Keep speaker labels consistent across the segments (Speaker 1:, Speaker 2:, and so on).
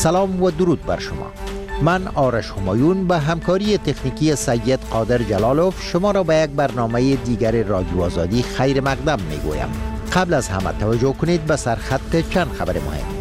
Speaker 1: سلام و درود بر شما. من آرش همایون به همکاری تکنیکی سید قادر جلالوف شما را به یک برنامه دیگر رادیو آزادی خیر مقدم میگویم. قبل از همه توجه کنید به سرخط چند خبر مهم.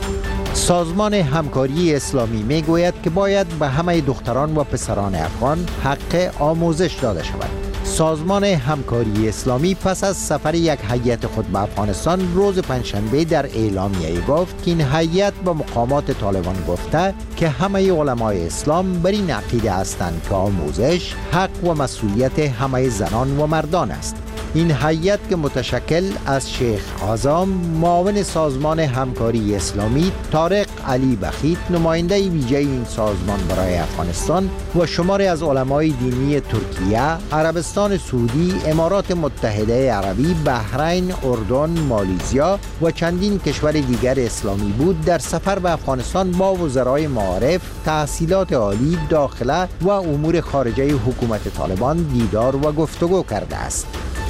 Speaker 1: سازمان همکاری اسلامی میگوید که باید به همه دختران و پسران افغان حق آموزش داده شود. سازمان همکاری اسلامی پس از سفر یک هیئت خود به افغانستان روز پنجشنبه در اعلامیه گفت که این هیئت به مقامات طالبان گفته که همه علمای اسلام بر این عقیده هستند که آموزش حق و مسئولیت همه زنان و مردان است. این هیئت که متشکل از شیخ اعظم معاون سازمان همکاری اسلامی طارق علی بخیت نماینده ویژه این سازمان برای افغانستان و شماری از علمای دینی ترکیه، عربستان سعودی، امارات متحده عربی، بحرین، اردن، مالیزیا و چندین کشور دیگر اسلامی بود در سفر به افغانستان با وزرای معارف، تحصیلات عالی، داخله و امور خارجه حکومت طالبان دیدار و گفتگو کرده است.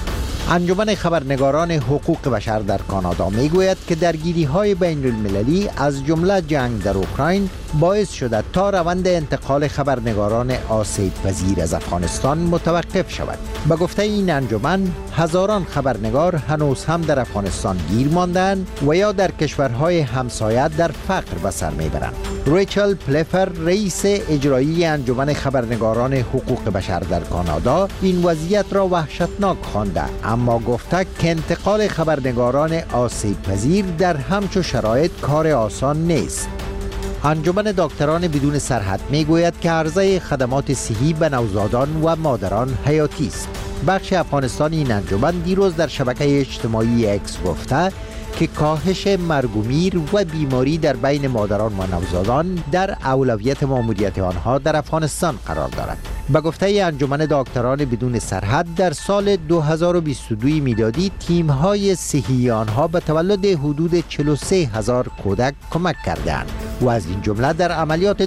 Speaker 1: انجمن خبرنگاران حقوق بشر در کانادا میگوید که درگیری‌های بین المللی از جمله جنگ در اوکراین باعث شده تا روند انتقال خبرنگاران آسیب پذیر از افغانستان متوقف شود. به گفته این انجمن هزاران خبرنگار هنوز هم در افغانستان گیر ماندند و یا در کشورهای همسایه در فقر به سر میبرند. ریچل پلفر رئیس اجرایی انجمن خبرنگاران حقوق بشر در کانادا این وضعیت را وحشتناک خوانده، اما گفته که انتقال خبرنگاران آسیب پذیر در همچو شرایط کار آسان نیست. انجمن دکتران بدون سرحد میگوید که عرضه خدمات صحی به نوزادان و مادران حیاتی است. بخش افغانستان این انجمن دیروز در شبکه اجتماعی اکس گفته که کاهش مرگ و میر و بیماری در بین مادران و نوزادان در اولویت ماموریت آنها در افغانستان قرار دارد. به گفته انجمن دکتران بدون سرحد در سال 2022 میلادی تیم‌های صحی آنها به تولد حدود 43,000 کودک کمک کردند و از این جمله در عملیات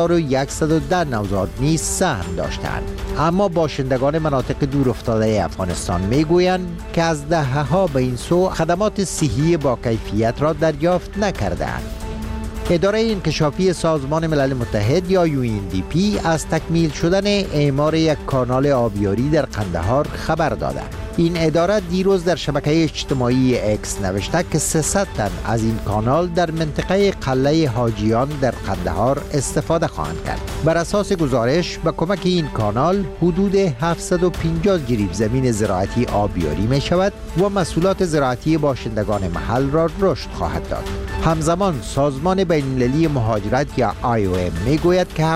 Speaker 1: 2110 نوزاد نیز سهم داشتند. اما باشندگان مناطق دورافتاده افغانستان میگویند که از دهه‌ها به این سو خدمات صحی با کیفیت را دریافت نکردند. اداره انکشافی سازمان ملل متحد یا UNDP از تکمیل شدن اعمار یک کانال آبیاری در قندهار خبر داده. این اداره دیروز در شبکه اجتماعی اکس نوشته که 300 تن از این کانال در منطقه قلعه حاجیان در قندهار استفاده خواهند کرد. بر اساس گزارش به کمک این کانال حدود 750 جریب زمین زراعتی آبیاری می شود و محصولات زراعتی باشندگان محل را رشد خواهد داد. همزمان سازمان بین‌المللی مهاجرت یا IOM می گوید که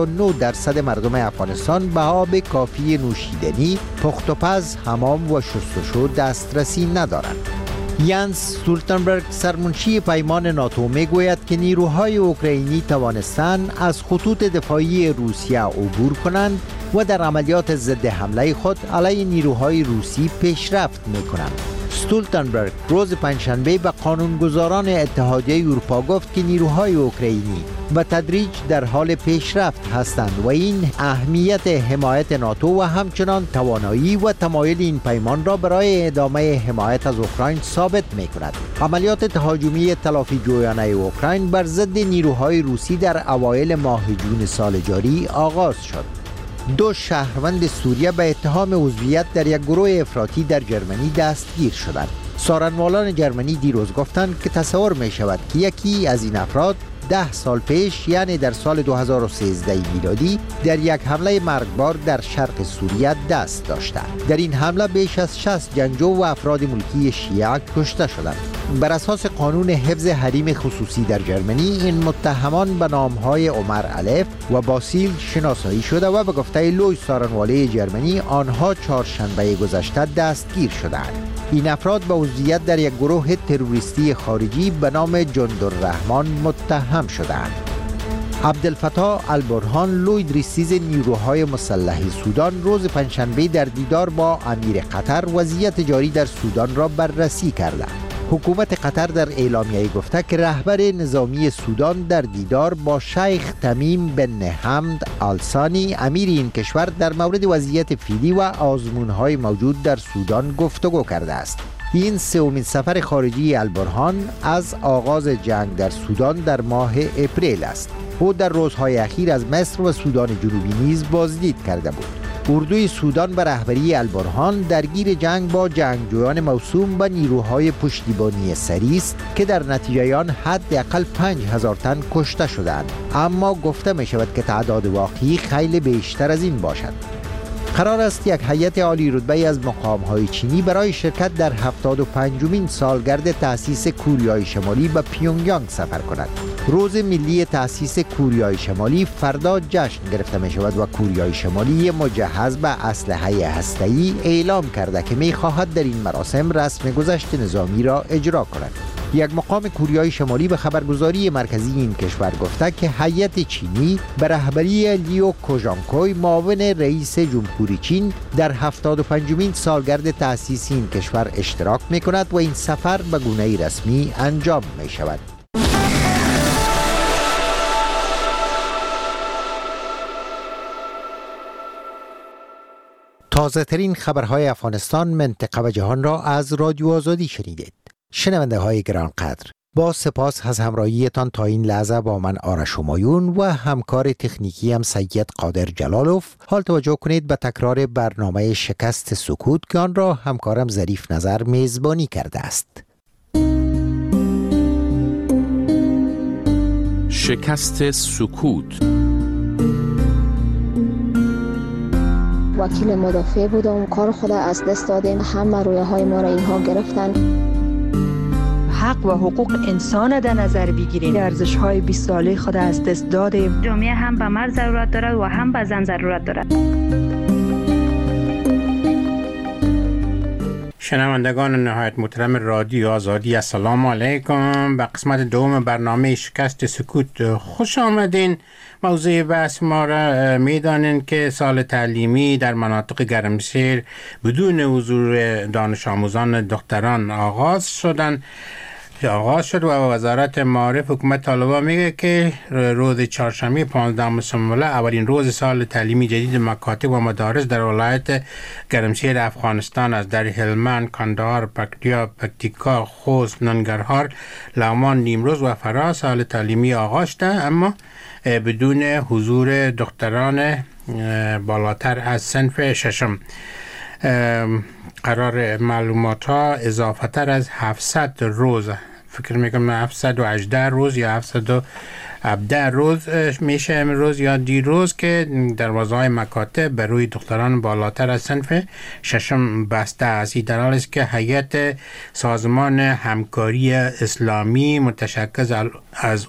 Speaker 1: 79% مردم افغانستان به آب کافی نوشیدنی، پخت و پز، حمام و شستشو دسترسی ندارند. یانس استولتنبرگ سرمنشی پیمان ناتو میگوید که نیروهای اوکراینی توانستند از خطوط دفاعی روسیه عبور کنند و در عملیات ضد حمله خود علیه نیروهای روسی پیشرفت میکنند. استولتنبرگ روز پنجشنبه به قانونگذاران اتحادیه اروپا گفت که نیروهای اوکراینی به تدریج در حال پیشرفت هستند و این اهمیت حمایت ناتو و همچنان توانایی و تمایل این پیمان را برای ادامه حمایت از اوکراین ثابت می کند. عملیات تهاجمی تلافی جویانه اوکراین بر ضد نیروهای روسی در اوایل ماه جون سال جاری آغاز شد. 2 شهروند سوریه به اتهام عضویت در یک گروه افراطی در جرمنی دستگیر شدند. سارنوالان جرمنی دیروز گفتند که تصور می شود که یکی از این افراد 10 سال پیش یعنی در سال 2013 میلادی در یک حمله مرگبار در شرق سوریه دست داشته. در این حمله بیش از 60 جنگجو و افراد ملکی شیعه کشته شدند. بر اساس قانون حفظ حریم خصوصی در جرمنی این متهمان به نامهای عمر الف و باسیل شناسایی شده و به گفته لوی سارنواله جرمنی آنها چهارشنبه گذشته دستگیر شدند. این افراد به عضویت در یک گروه تروریستی خارجی به نام جندالرحمن متهم شدند. عبدالفتاح البرهان لوید ریسیز نیروهای مسلح سودان روز پنجشنبه در دیدار با امیر قطر وضعیت جاری در سودان را بررسی کرده. حکومت قطر در اعلامیه گفته که رهبر نظامی سودان در دیدار با شیخ تمیم بن حمد آلسانی امیر این کشور در مورد وضعیت فعلی و آزمون‌های موجود در سودان گفتگو کرده است. این سومین سفر خارجی البرهان از آغاز جنگ در سودان در ماه اپریل است. او در روزهای اخیر از مصر و سودان جنوبی نیز بازدید کرده بود. اردوی سودان به رهبری البرهان درگیر جنگ با جنگجویان موسوم به نیروهای پشتیبانی سری است که در نتیجه آن حداقل 5000 تن کشته شدند، اما گفته می شود که تعداد واقعی خیلی بیشتر از این باشد. قرار است یک هیئت عالی رتبه از مقام‌های چینی برای شرکت در 75مین سالگرد تأسیس کوریای شمالی به پیونگیانگ سفر کند. روز ملی تأسیس کوریای شمالی فردا جشن گرفته می شود و کوریای شمالی مجهز به اسلحه هسته‌ای اعلام کرده که می خواهد در این مراسم رسم گذشت نظامی را اجرا کند. یک مقام کوریای شمالی به خبرگزاری مرکزی این کشور گفته که هیئت چینی به رهبری لیو کوژانکوی معاون رئیس جمهوری چین در 75مین سالگرد تأسیس این کشور اشتراک می کند و این سفر به گونه‌ای رسمی انجام می شود. تازه ترین خبرهای افغانستان، منطقه و جهان را از رادیو آزادی شنیدید. شنونده های گرانقدر، با سپاس از همراهیتان تا این لحظه با من آرش همایون و همکار تکنیکی هم سید قادر جلالوف. حال توجه کنید به تکرار برنامه شکست سکوت که آن را همکارم ظریف نظر میزبانی کرده است.
Speaker 2: شکست سکوت.
Speaker 3: وکیل مدافع بودم، کار خود از دست دادیم، همه رویاهای ما را اینها گرفتن.
Speaker 4: حق و حقوق انسان در نظر بگیریم، ارزش‌های 20 ساله خود از دست دادیم.
Speaker 5: جامعه هم به مرد ضرورت دارد و هم به زن ضرورت دارد.
Speaker 6: شنوندگان نهایت محترم رادیو آزادی، السلام علیکم. به قسمت دوم برنامه شکست سکوت خوش آمدین. موضوع بحث ما را میدانین که سال تعلیمی در مناطق گرمسیر بدون حضور دانش آموزان دختران آغاز شد و وزارت معارف حکومت طالبان میگه که روز چهارشنبه 15 سنبله اولین روز سال تعلیمی جدید مکاتب و مدارس در ولایت گرمسیر افغانستان از در هلمند، کندهار، پکتیکا، خوست، ننگرهار، لغمان، نیمروز و فرا سال تعلیمی آغاز شده، اما بدون حضور دختران بالاتر از صنف ششم. قرار معلومات ها اضافه تر از 700 روز، فکر میکنم 718 روز یا 717 روز میشه امروز یا دیروز که دروازه های مکاتب بر روی دختران بالاتر از صنف ششم بسته است. این در حالی است که هیئت سازمان همکاری اسلامی متشکل از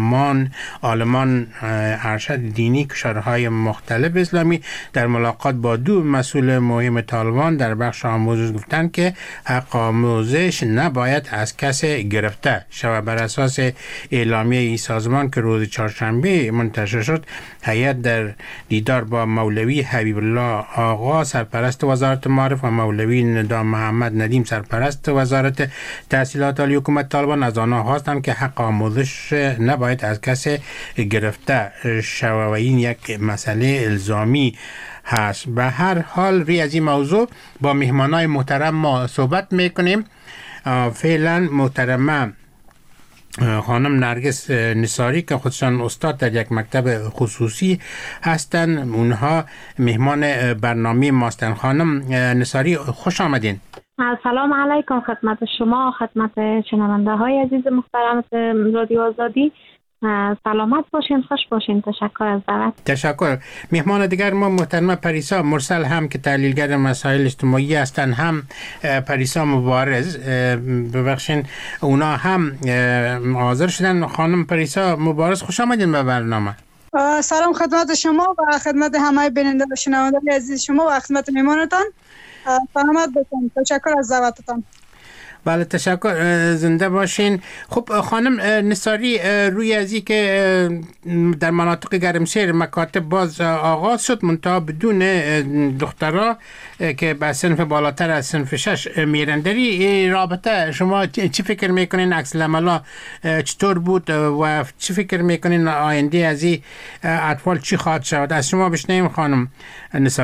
Speaker 6: عالمان ارشد دینی کشورهای مختلف اسلامی در ملاقات با دو مسئول مهم طالبان در بخش آموزش گفتند که حق آموزش نباید از کسی گرفته شود. بر اساس اعلامیه این سازمان که روز چهارشنبه منتشر شد، هیئت در دیدار با مولوی حبیب الله آقا سرپرست وزارت معارف و مولوی ندا محمد ندیم سرپرست وزارت تحصیلات عالی حکومت طالبان از آنها خواستند که حق آموزش نباید از کسی گرفته شود و این یک مسئله الزامی هست. به هر حال روی از این موضوع با مهمانای محترم ما صحبت میکنیم. فعلا محترمه خانم نرگس نصاری که خودشان استاد در یک مکتب خصوصی هستند، اونها مهمان برنامه ماستن. خانم نصاری خوش آمدین.
Speaker 5: سلام علیکم خدمت شما، خدمت شنونده های عزیز محترم رادیو آزادی. سلامت باشین، خوش باشین. تشکر از دعوت.
Speaker 6: تشکر. مهمان دیگر ما محترمه پریسا مرسل هم که تحلیلگر مسائل اجتماعی هستند، هم پریسا مبارز، ببخشین اونا هم حاضر شدن. خانم پریسا مبارز خوش آمدین به برنامه.
Speaker 7: سلام خدمت شما و خدمت همه بیننده و شنونده عزیز شما و خدمت مهمانتان. سلامت باشین. تشکر از دعوتتان.
Speaker 6: بله تشکر، زنده باشین. خب خانم نصاری، روی ازی که در مناطق گرمسیر مکاتب باز آغاز شد منتها بدون دخترها که به صنف بالاتر از صنف 6 میرن، در این رابطه شما چی فکر میکنین؟ عکس العمل چطور بود و چی فکر میکنین آینده از این اطفال چی خواهد شود؟ از شما بشنویم خانم نصاری.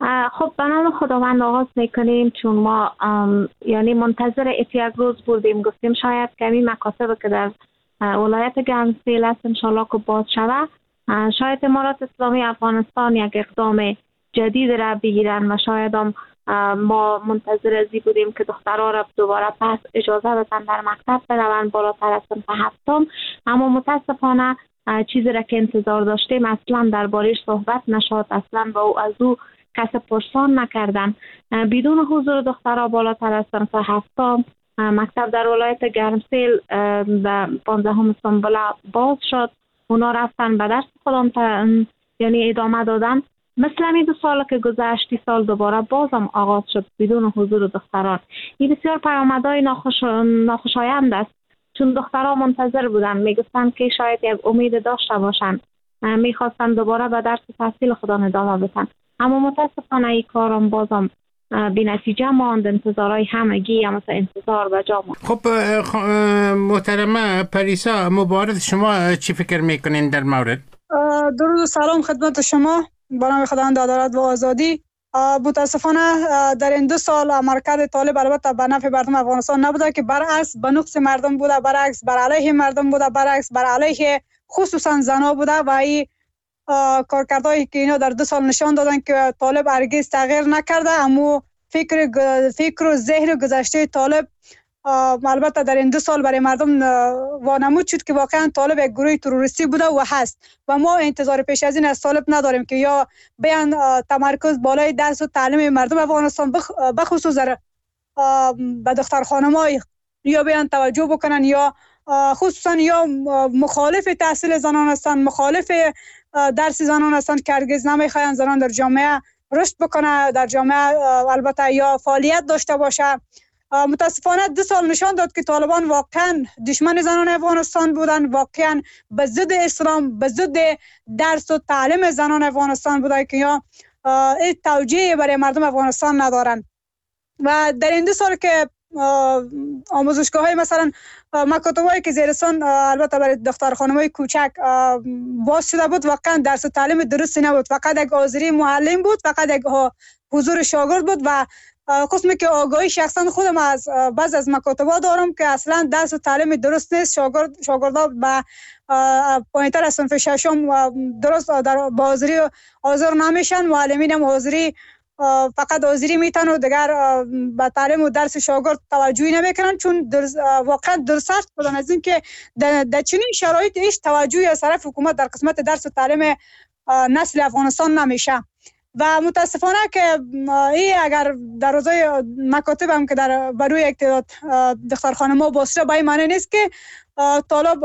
Speaker 5: خب به نام خداوند آغاز میکنیم، چون ما یعنی منتظر یک روز بودیم، گفتیم شاید کمی مکاتب که در ولایت گرمسیل است انشالله که باز شود، شاید امارات اسلامی افغانستان یک اقدام جدید را بگیرن و شاید هم ما منتظر ازی بودیم که دخترها را دوباره پس اجازه بدن در مکتب بروند بالاتر از صنف هفتم، اما متاسفانه چیزی را که انتظار داشتیم اصلا درباره‌اش صحبت نشد، اصلا با از او کس پرسان نکردن. بدون حضور دخترها بالاتر از صنف هفتم مکتب در ولایت گرمسیل در 15 سنبله باز شد. اونا رفتن به درس خودم یعنی ادامه دادن. مثل همین 2 سال که گذشتی سال دوباره بازم آغاز شد بدون حضور دختران. این بسیار پیامدهای ناخوشایند است، چون دخترها منتظر بودن، میگفتن که شاید یک امید داشته باشند، میخواستن دوباره به درس تحصیل خودم ادامه بدن، اما متاسفانه این کارم بازم بی نتیجه ماند. انتظارهای همگی مثل انتظار به جا ماند.
Speaker 6: خب محترمه پریسا مبارک، شما چی فکر میکنین در مورد؟
Speaker 7: درود و سلام خدمت شما با نام خداوند عدالت و آزادی. متاسفانه در این 2 سال عملکرد طالب البته به نفع مردم افغانستان نبوده، که برعکس به نقص مردم بوده، برعکس بر علیه مردم بوده، برعکس بر علیه خصوصا زنها بوده و این کارکردهایی که اینا در 2 سال نشان دادن که طالب هرگز تغییر نکرده، اما فکر و ذهن گذشته طالب البته در این 2 سال برای مردم وانمود شد که واقعا طالب یک گروه تروریستی بوده و هست و ما انتظار پیش از این از طالب نداریم که یا بیان تمرکز بالای درس و تعلیم مردم افغانستان بخصوص به دختر خانم‌های یا بیان توجه بکنن، یا خصوصا یا مخالف تحصیل زنان هستند، مخالف درس زنان هستند که هرگز نمیخواین زنان در جامعه رشد بکنه، در جامعه البته یا فعالیت داشته باشه. متاسفانه 2 سال نشان داد که طالبان واقعا دشمن زنان افغانستان بودن، واقعا به ضد اسلام، به ضد درس و تعلیم زنان افغانستان بودن که یا این توجیه برای مردم افغانستان ندارن. و در این 2 سال که آموزشگاه های مثلا مکاتب هایی که زیرسان البته برای دختر خانم های کوچک باز شده بود، واقعا درس و تعلیم درستی نبود، فقط یک حاضری معلم بود، فقط یک حضور شاگرد بود و قسمی که آگاهی شخصا خودم از بعض از مکاتبا دارم که اصلا درس و تعلیم درست نیست، شاگردا به پایینتر از صنف ششم درست در حاضری حاضر نمیشن، معلمین هم حاضری فقط حاضری میتن و دیگر به تعلیم و درس شاگرد توجهی نمیکنن، چون واقعا درسخت بودن از این که در چنین شرایط هیچ توجهی از طرف حکومت در قسمت درس و تعلیم نسل افغانستان نمیشه. و متاسفانه که این اگر در روزای مکاتب هم که در بروی یک تعداد دختر خانم‌ها باز شده، به این معنی نیست که طالب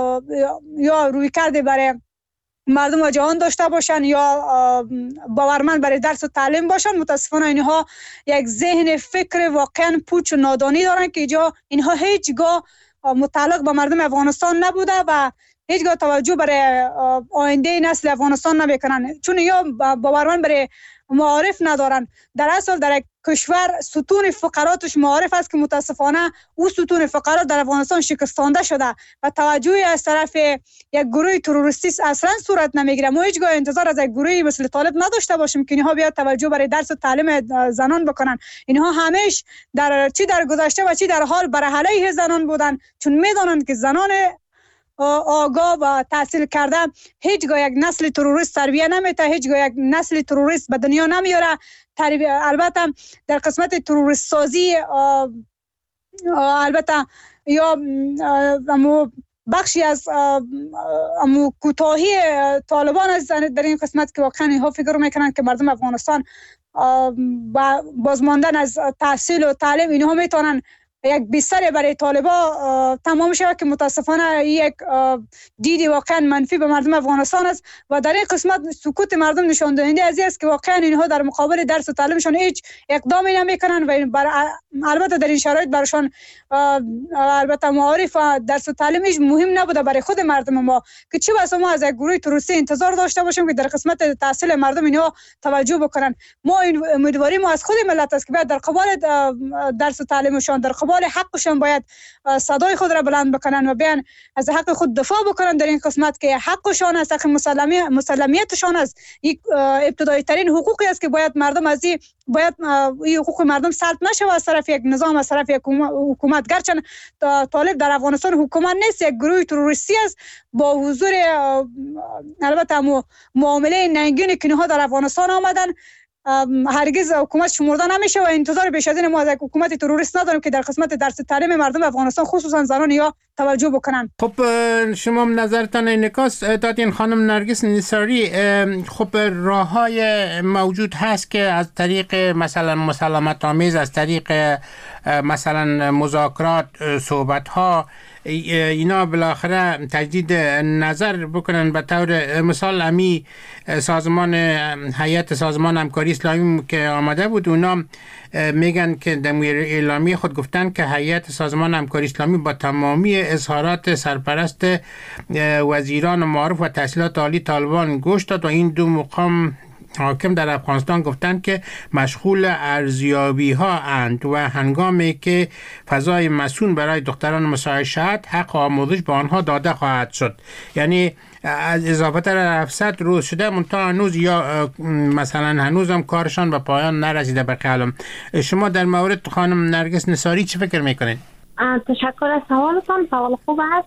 Speaker 7: یا روی کرده برای مردم و جهان داشته باشن یا باورمند برای درس و تعلیم باشن. متاسفانه اینها یک ذهن فکر واقعا پوچ و نادانی دارن که اینها هیچگاه متعلق به مردم افغانستان نبوده و هیچگاه توجه برای آینده نسل افغانستان نمیکنن، چون یا باورمند برای معارف ندارن. در اصل در یک کشور ستون فقراتش معارف است که متاسفانه او ستون فقرات در افغانستان شکستانده شده و توجهی از طرف یک گروه تروریستی اصلا صورت نمیگیره. ما هیچگاه انتظار از یک گروهی مثل طالب نداشته باشیم که اینها بیاد توجه برای درس و تعلیم زنان بکنن. اینها همیش چی در گذشته و چی در حال برای علیه زنان بودن، چون میدونن که زنان آگاه و تحصیل کرده هیچگاه یک نسل تروریست تربیه نمیده، هیچگاه یک نسل تروریست به دنیا نمیاره. البته در قسمت تروریست سازی البته یا بخشی از کوتاهی طالبان است در این قسمت که واقعا اینها فکر میکنن که مردم افغانستان با بازماندن از تحصیل و تعلیم اینها میتونن یک بستر برای طالبا تمام شود، که متاسفانه یک دیدی واقعا منفی به مردم افغانستان است و در این قسمت سکوت مردم نشان دهنده از این است که واقعا اینها در مقابل درس و تعلیمشان هیچ اقدامی نمیکنن و البته در این شرایط برشان البته معارف و درس و تعلیمش مهم نبوده برای خود مردم ما، که چه بسا ما از یک گروه تروریستی انتظار داشته باشیم که در قسمت تحصیل مردم اینها توجه بکنن. ما این امیدواری ما از خود ملت است که در قبال درس و تعلیمشان، در قبال دنبال حقشان باید صدای خود را بلند بکنن و بیان از حق خود دفاع بکنن در این قسمت که حقشان است، حق مسلمیتشان است. یک ابتدایی ترین حقوقی است که باید مردم از این حقوق مردم سلب نشه از طرف یک نظام، از طرف یک حکومت. گرچند طالب در افغانستان حکومت نیست، یک گروه تروریستی است با حضور البته معامله ننگین که اینها در افغانستان آمدن. هرگز حکومت شمرده نمیشه و انتظار بیش از این ما از حکومت تروریست نداریم که در قسمت درس تعلیم مردم افغانستان خصوصا زنان یا توجه بکنن.
Speaker 6: خب شما نظرتان انعکاس دادین خانم نرگس نثاری. خب راه‌های موجود هست که از طریق مثلا مسالمت آمیز، از طریق مثلا مذاکرات، صحبت‌ها، اینا بالاخره تجدید نظر بکنن. به طور مثال امی سازمان هیئت سازمان همکاری اسلامی که آمده بود، اونا میگن که در اعلامیه خود گفتن که هیئت سازمان همکاری اسلامی با تمامی اظهارات سرپرست وزیران معارف و تحصیلات عالی طالبان گوش داد و این دو مقام حاکم در افغانستان گفتند که مشغول ارزیابی ها اند و هنگامی که فضای مسئول برای دختران مساعد شد حق آموزش به آنها داده خواهد شد. یعنی از اضافه تر 700 روز شده منتها هنوز یا مثلا هنوز هم کارشان به پایان نرسیده. به قلم شما در مورد خانم نرگس نثاری چی فکر میکنید؟
Speaker 5: تشکر از سوالتان، سوال خوب است.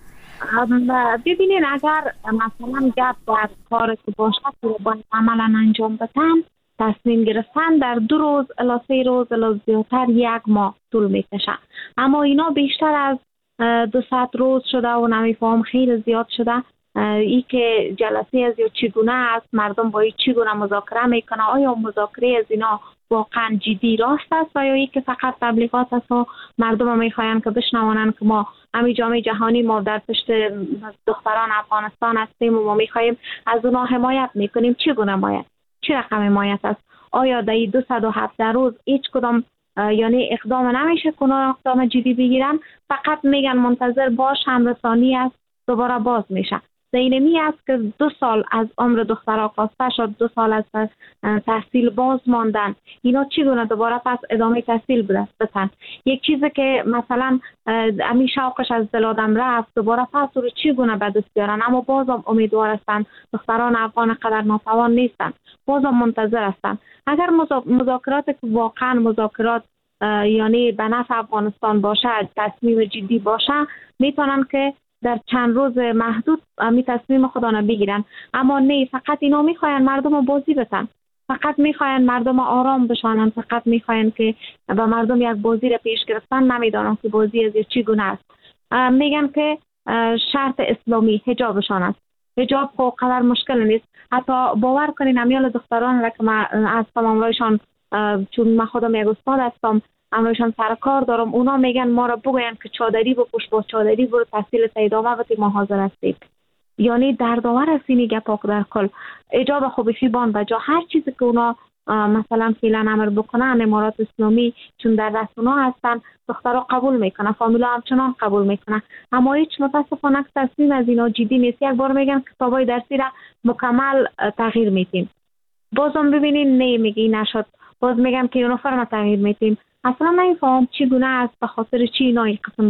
Speaker 5: ببینید اگر مثلا گپ در کار که باشه که باید عملا انجام بدن، تصمیم گرفتن در 2 روز الی 3 روز الی زیادتر 1 ماه طول میکشه، اما اینا بیشتر از 200 روز شده و نمیفهم خیلی زیاد شده. ای که جلسه از یا چگونه است، مردم با چگونه مذاکره میکنه، آیا مذاکره از اینا واقعا جدی راست است و یا ای که فقط تبلیغات است و مردم میخواین که بشنوانن که ما همین جامعه جهانی ما در پشت دختران افغانستان هستیم و ما میخوایم از اونا حمایت میکنیم. چگونه حمایت؟ چه رقم حمایت است؟ آیا در 217 روز هیچ کدام یعنی اقدام نمیشه که اقدام جدی بگیرن؟ فقط میگن منتظر باش، همرسانی است، دوباره باز میشه. اینمی است که 2 سال از عمر دخترها کاسته شد، 2 سال از تحصیل باز ماندن. اینا چگونه دوباره پس ادامه تحصیل بدن؟ یک چیزی که مثلا امی شوقش از دل آدم رفت دوباره پس رو چگونه به دست بیارن؟ اما بازم امیدوار هستن، دختران افغان قدر ناتوان نیستن، بازم منتظر هستن. اگر مذاکرات که واقعا مذاکرات یعنی به نفع افغانستان باشه، تصمیم جدی باشه، میتونن که در چند روز محدود می تصمیم خودانه بگیرن. اما نه، فقط اینا میخواین مردم رو بازی بتن، فقط میخواین مردم آرام بشانن، فقط میخواین که به مردم یک بازی را پیش گرفتن، نمیدانم که بازی از چگونه است. میگن که شرط اسلامی حجابشان است. حجاب خب قدر مشکل نیست. حتی باور کنین امیال دختران را که من هستم، امرایشان چون من خودم یک استاد هستم، امروشان سر کار دارم، اونا میگن ما را بگوین که چادری بپوش، با چادری برو تحصیل ادامه بده، ما حاضر هستیم. یعنی در داور هستینی گپاک در کل اجابه خوبی فیبان بجا هر چیزی که اونا مثلا فعلا امر بکنن، امارات اسلامی چون در دست اونا هستن، دخترها قبول میکنن، فامیلا همچنان قبول میکنن، اما هیچ متاسفانه تصمیم از اینا جدی نیست. یک بار میگن کتابای درسی را مکمل تغییر میتیم، بازم ببینین نه میگی نشد، باز میگم که یونیفرم تغییر میتیم. اصلا نمیفهم چگونه است، به خاطر چی اینا این قسم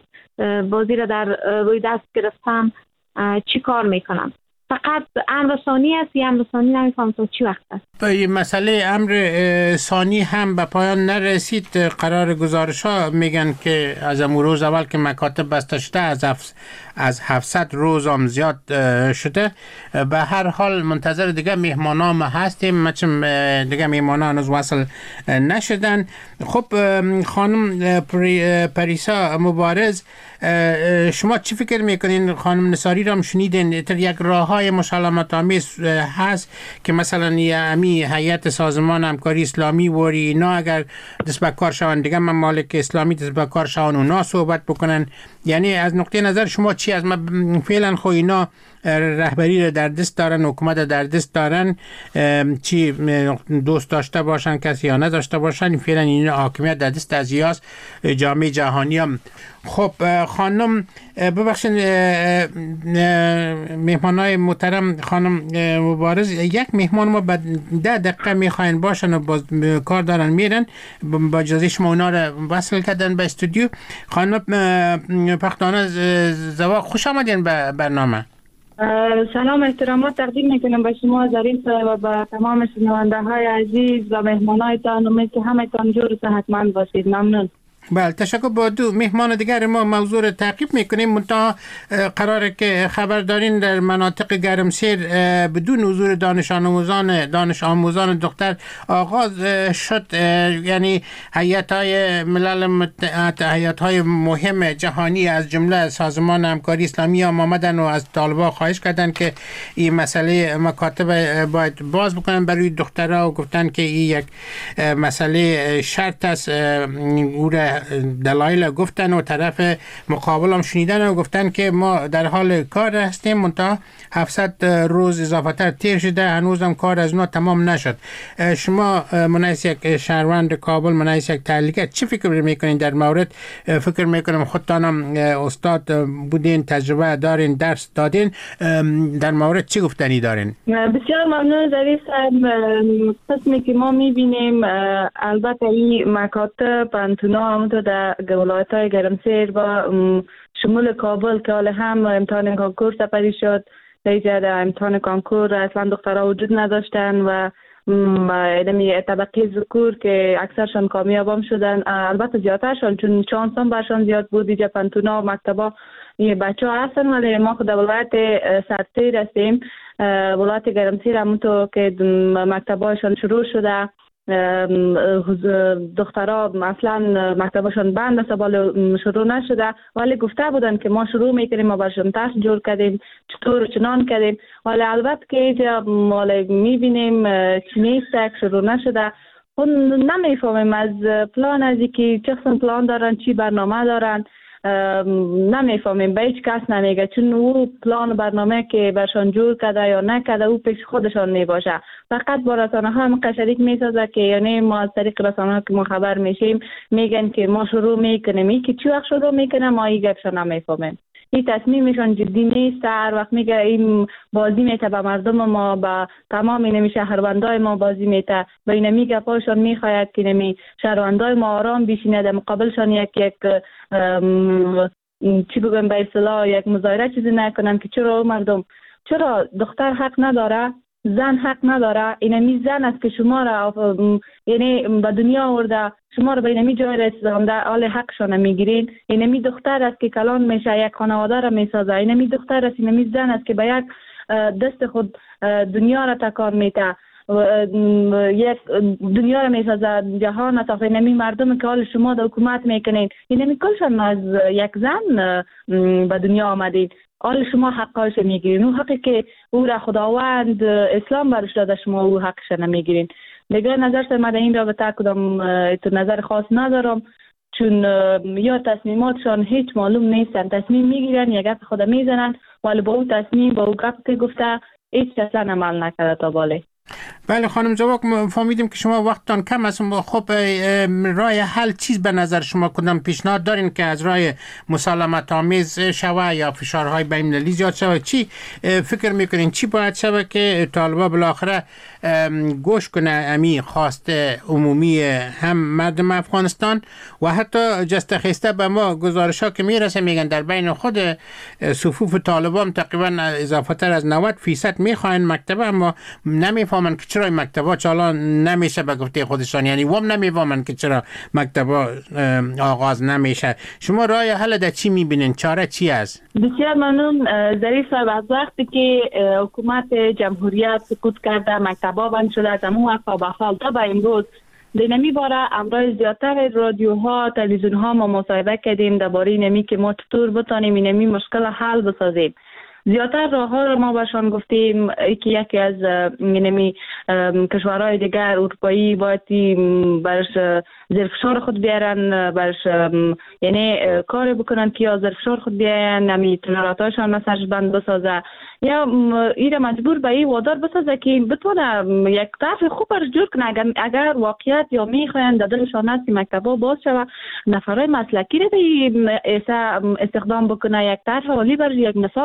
Speaker 5: بازی را در روی دست گرفتن، چی کار میکنن؟ فقط امر ثانی است یا امر ثانی نمیفهم تا چی وقت است.
Speaker 6: به مسئله امر ثانی هم به پایان نرسید. قرار گزارش ها میگن که از روز اول که مکاتب بسته شده از 700 روز هم زیاد شده. به هر حال منتظر دیگه مهمانان هستیم، چون دیگه مهمانان هنوز وصل نشدن. خب خانم پریسا مبارز، شما چی فکر میکنین؟ خانم نثاری را هم شنیدین، یک راه های مسالمت آمیز هست که مثلا امی هیئت سازمان همکاری اسلامی و اینا اگر دست به کار شون، دیگه ممالک اسلامی دست به کار شون، اونا صحبت بکنن. یعنی از نقطه نظر شما چی از فعلا خو اینا رهبری را در دست دارن، حکومت در دست دارن، چی دوست داشته باشن کسی یا نداشته باشن، فعلا این حاکمیت در دست از یاس جامعه جهانی هم. خب خانم ببخشید، مهمانای محترم خانم مبارز، یک مهمان ما بعد 10 دقیقه میخواین باشن و باز کار دارن میرن، با اجازه شما اونا رو وصل کردن به استودیو. خانم پختانه زواق، خوش آمدین به برنامه.
Speaker 8: سلام، احترامات تقدیم میکنم به شما ظریف و به تمام شنونده های عزیز و مهمانایتان. امید که همتان جور و صحتمند باشید. ممنون.
Speaker 6: بله، تشکر. با دو مهمان دیگر ما موضوع رو تعقیب میکنیم. منتها قراره که خبر دارین در مناطق گرمسیر بدون حضور دانش آموزان دختر آغاز شد. یعنی هیئت‌های ملل متحد، هیئت‌های مهم جهانی از جمله سازمان همکاری اسلامی آمدن و از طالبان خواهش کردن که این مسئله مکاتب باید باز بکنن برای دخترها و گفتن که این یک مسئله شرط است. دلایل گفتن و طرف مقابل هم شنیدن و گفتن که ما در حال کار هستیم، منتها 700 روز اضافه تر تیر شده، هنوز هم کار از اونا تمام نشد. شما منعیس یک شهروند کابل، منعیس یک تحلیلگر، چی فکر میکنین در مورد؟ فکر میکنم خودتانم استاد بودین، تجربه دارین، درس دادین، در مورد چی گفتنی دارین؟
Speaker 8: بسیار ممنون ظریف صاحب. قسمی که ما میبینیم البته این مکاتب پانتونا تو در ولایت‌های گرمسیر و شمول کابل که حال هم امتحان کنکور سپری شد، در امتحان کنکور اصلا دخترها وجود نداشتن و طبقه ذکور که اکثرشان کامیاب هم شدن. البته زیادترشان چون چانس هم برشان زیاد بود. دیجا پانتونا و مکتبا یه بچه ها هستن، ولی ما خود ولایت سرسیر هستیم. ولایت گرمسیر همونطور که مکتبایشان شروع شده، دخترها اصلا مکتبشون بند است، بالا شروع نشده، ولی گفته بودن که ما شروع میکنیم، ما برشون ترس جور کردیم، چطور و چنان کردیم. ولی البته که اینجا میبینیم چی نیست، شروع نشده. خود نمیفهمیم از پلان از که چه قسم پلان دارن، چی برنامه دارن، نمیفهمیم. به هیچ کس نمیگه، چون او پلان برنامه که برشان جور کرده یا نکرده او پیش خودشان میباشه. فقط با رسانه ها هم شریک میسازه که یعنی ما از طریق رسانه ها که ما خبر میشیم میگن که ما شروع میکنیم، این که چی وقت شروع میکنه ما این گپشان نمیفهمیم. این تصمیمشان جدی نیست. هر وقت میگه این بازی میته به مردم ما، به تمام این شهروندای ما بازی میته، به این میگه پاشون میخواید که نمی شهروندای ما آرام بشینه، در مقابلشان یک چی بگم به اصطلاح یک مظاهره چیزی نکنن که چرا مردم، چرا دختر حق نداره، زن حق نداره. اینمی زن است که شما را یعنی به دنیا آورده، شما را به اینمی جای رسونده، حال حقشان میگیرین. اینمی دختر است که کلان میشه، یک خانواده را میسازه. اینمی دختر است، اینمی زن است که به یک دست خود دنیا را تکان میده، یک دنیا را میسازه، جهان است. اینمی مردم که حال شما در حکومت میکنین، اینمی کلشان از یک زن به دنیا آمدید، حال شما حقایش میگیرین. اون حقی که او را خداوند اسلام برش داده شما او حقش نمیگیرین. دیگه نظر من این رابطه کدام نظر خاص ندارم، چون یا تصمیماتشان هیچ معلوم نیستن. تصمیم میگیرن، یک گپ خود میزنن، ولی با اون تصمیم، با اون گپ که گفته هیچ اصلا عمل نکرده تا باله.
Speaker 6: بله خانم زواق، فهمیدیم که شما وقتتان کم است. خب راه حل چیز به نظر شما کدام پیشنهاد دارین که از راه مسالمت آمیز شوه یا فشارهای بین‌المللی زیاد شوه؟ چی فکر میکنین چی باید شوه که طالبان بالاخره گوش کنه امی خواست عمومی هم مردم افغانستان و حتی جست خسته به ما گزارش ها که میرسه میگن در بین خود صفوف طالبان تقریبا اضافه تر از 90% میخواین مکتب، اما نمیفهمن که چرا مکتبا چالان نمیشه به گفته خودشان، یعنی وام نمیفهمن که چرا مکتبا آغاز نمیشه. شما راه حل در چی میبینین؟ چاره چی است؟
Speaker 8: بسیار ممنون ظریف صاحب. از وقتی که حکومت جمهوریت سقوط کرده، مکتبا بند شده، از همون وقت به حال تا به امروز دینمی باره امروز زیادتر رادیوها، تلویزیونها ما مصاحبه کردیم درباره نمی که ما چطور بتانیم اینمی مشکل حل بسازیم. زیادتر راه ها رو ما برشان گفتیم که یکی از اینمی کشورهای دیگر اروپایی باید برش زیر فشار خود بیارن، برش یعنی کار بکنن که یا زیر فشار خود بیارن، نمی تجارتاشان مساج بند بسازه یا ایره مجبور به این وادار بسازه که بتونه یک طرف خوب برش جور کنه. اگر واقعیت یا میخواین در دلشان هست که مکتبا باز شوه، نفرای مسلکی رو به استخدام بکنه، یک طرف عالی برش، یک نصاب عالی برش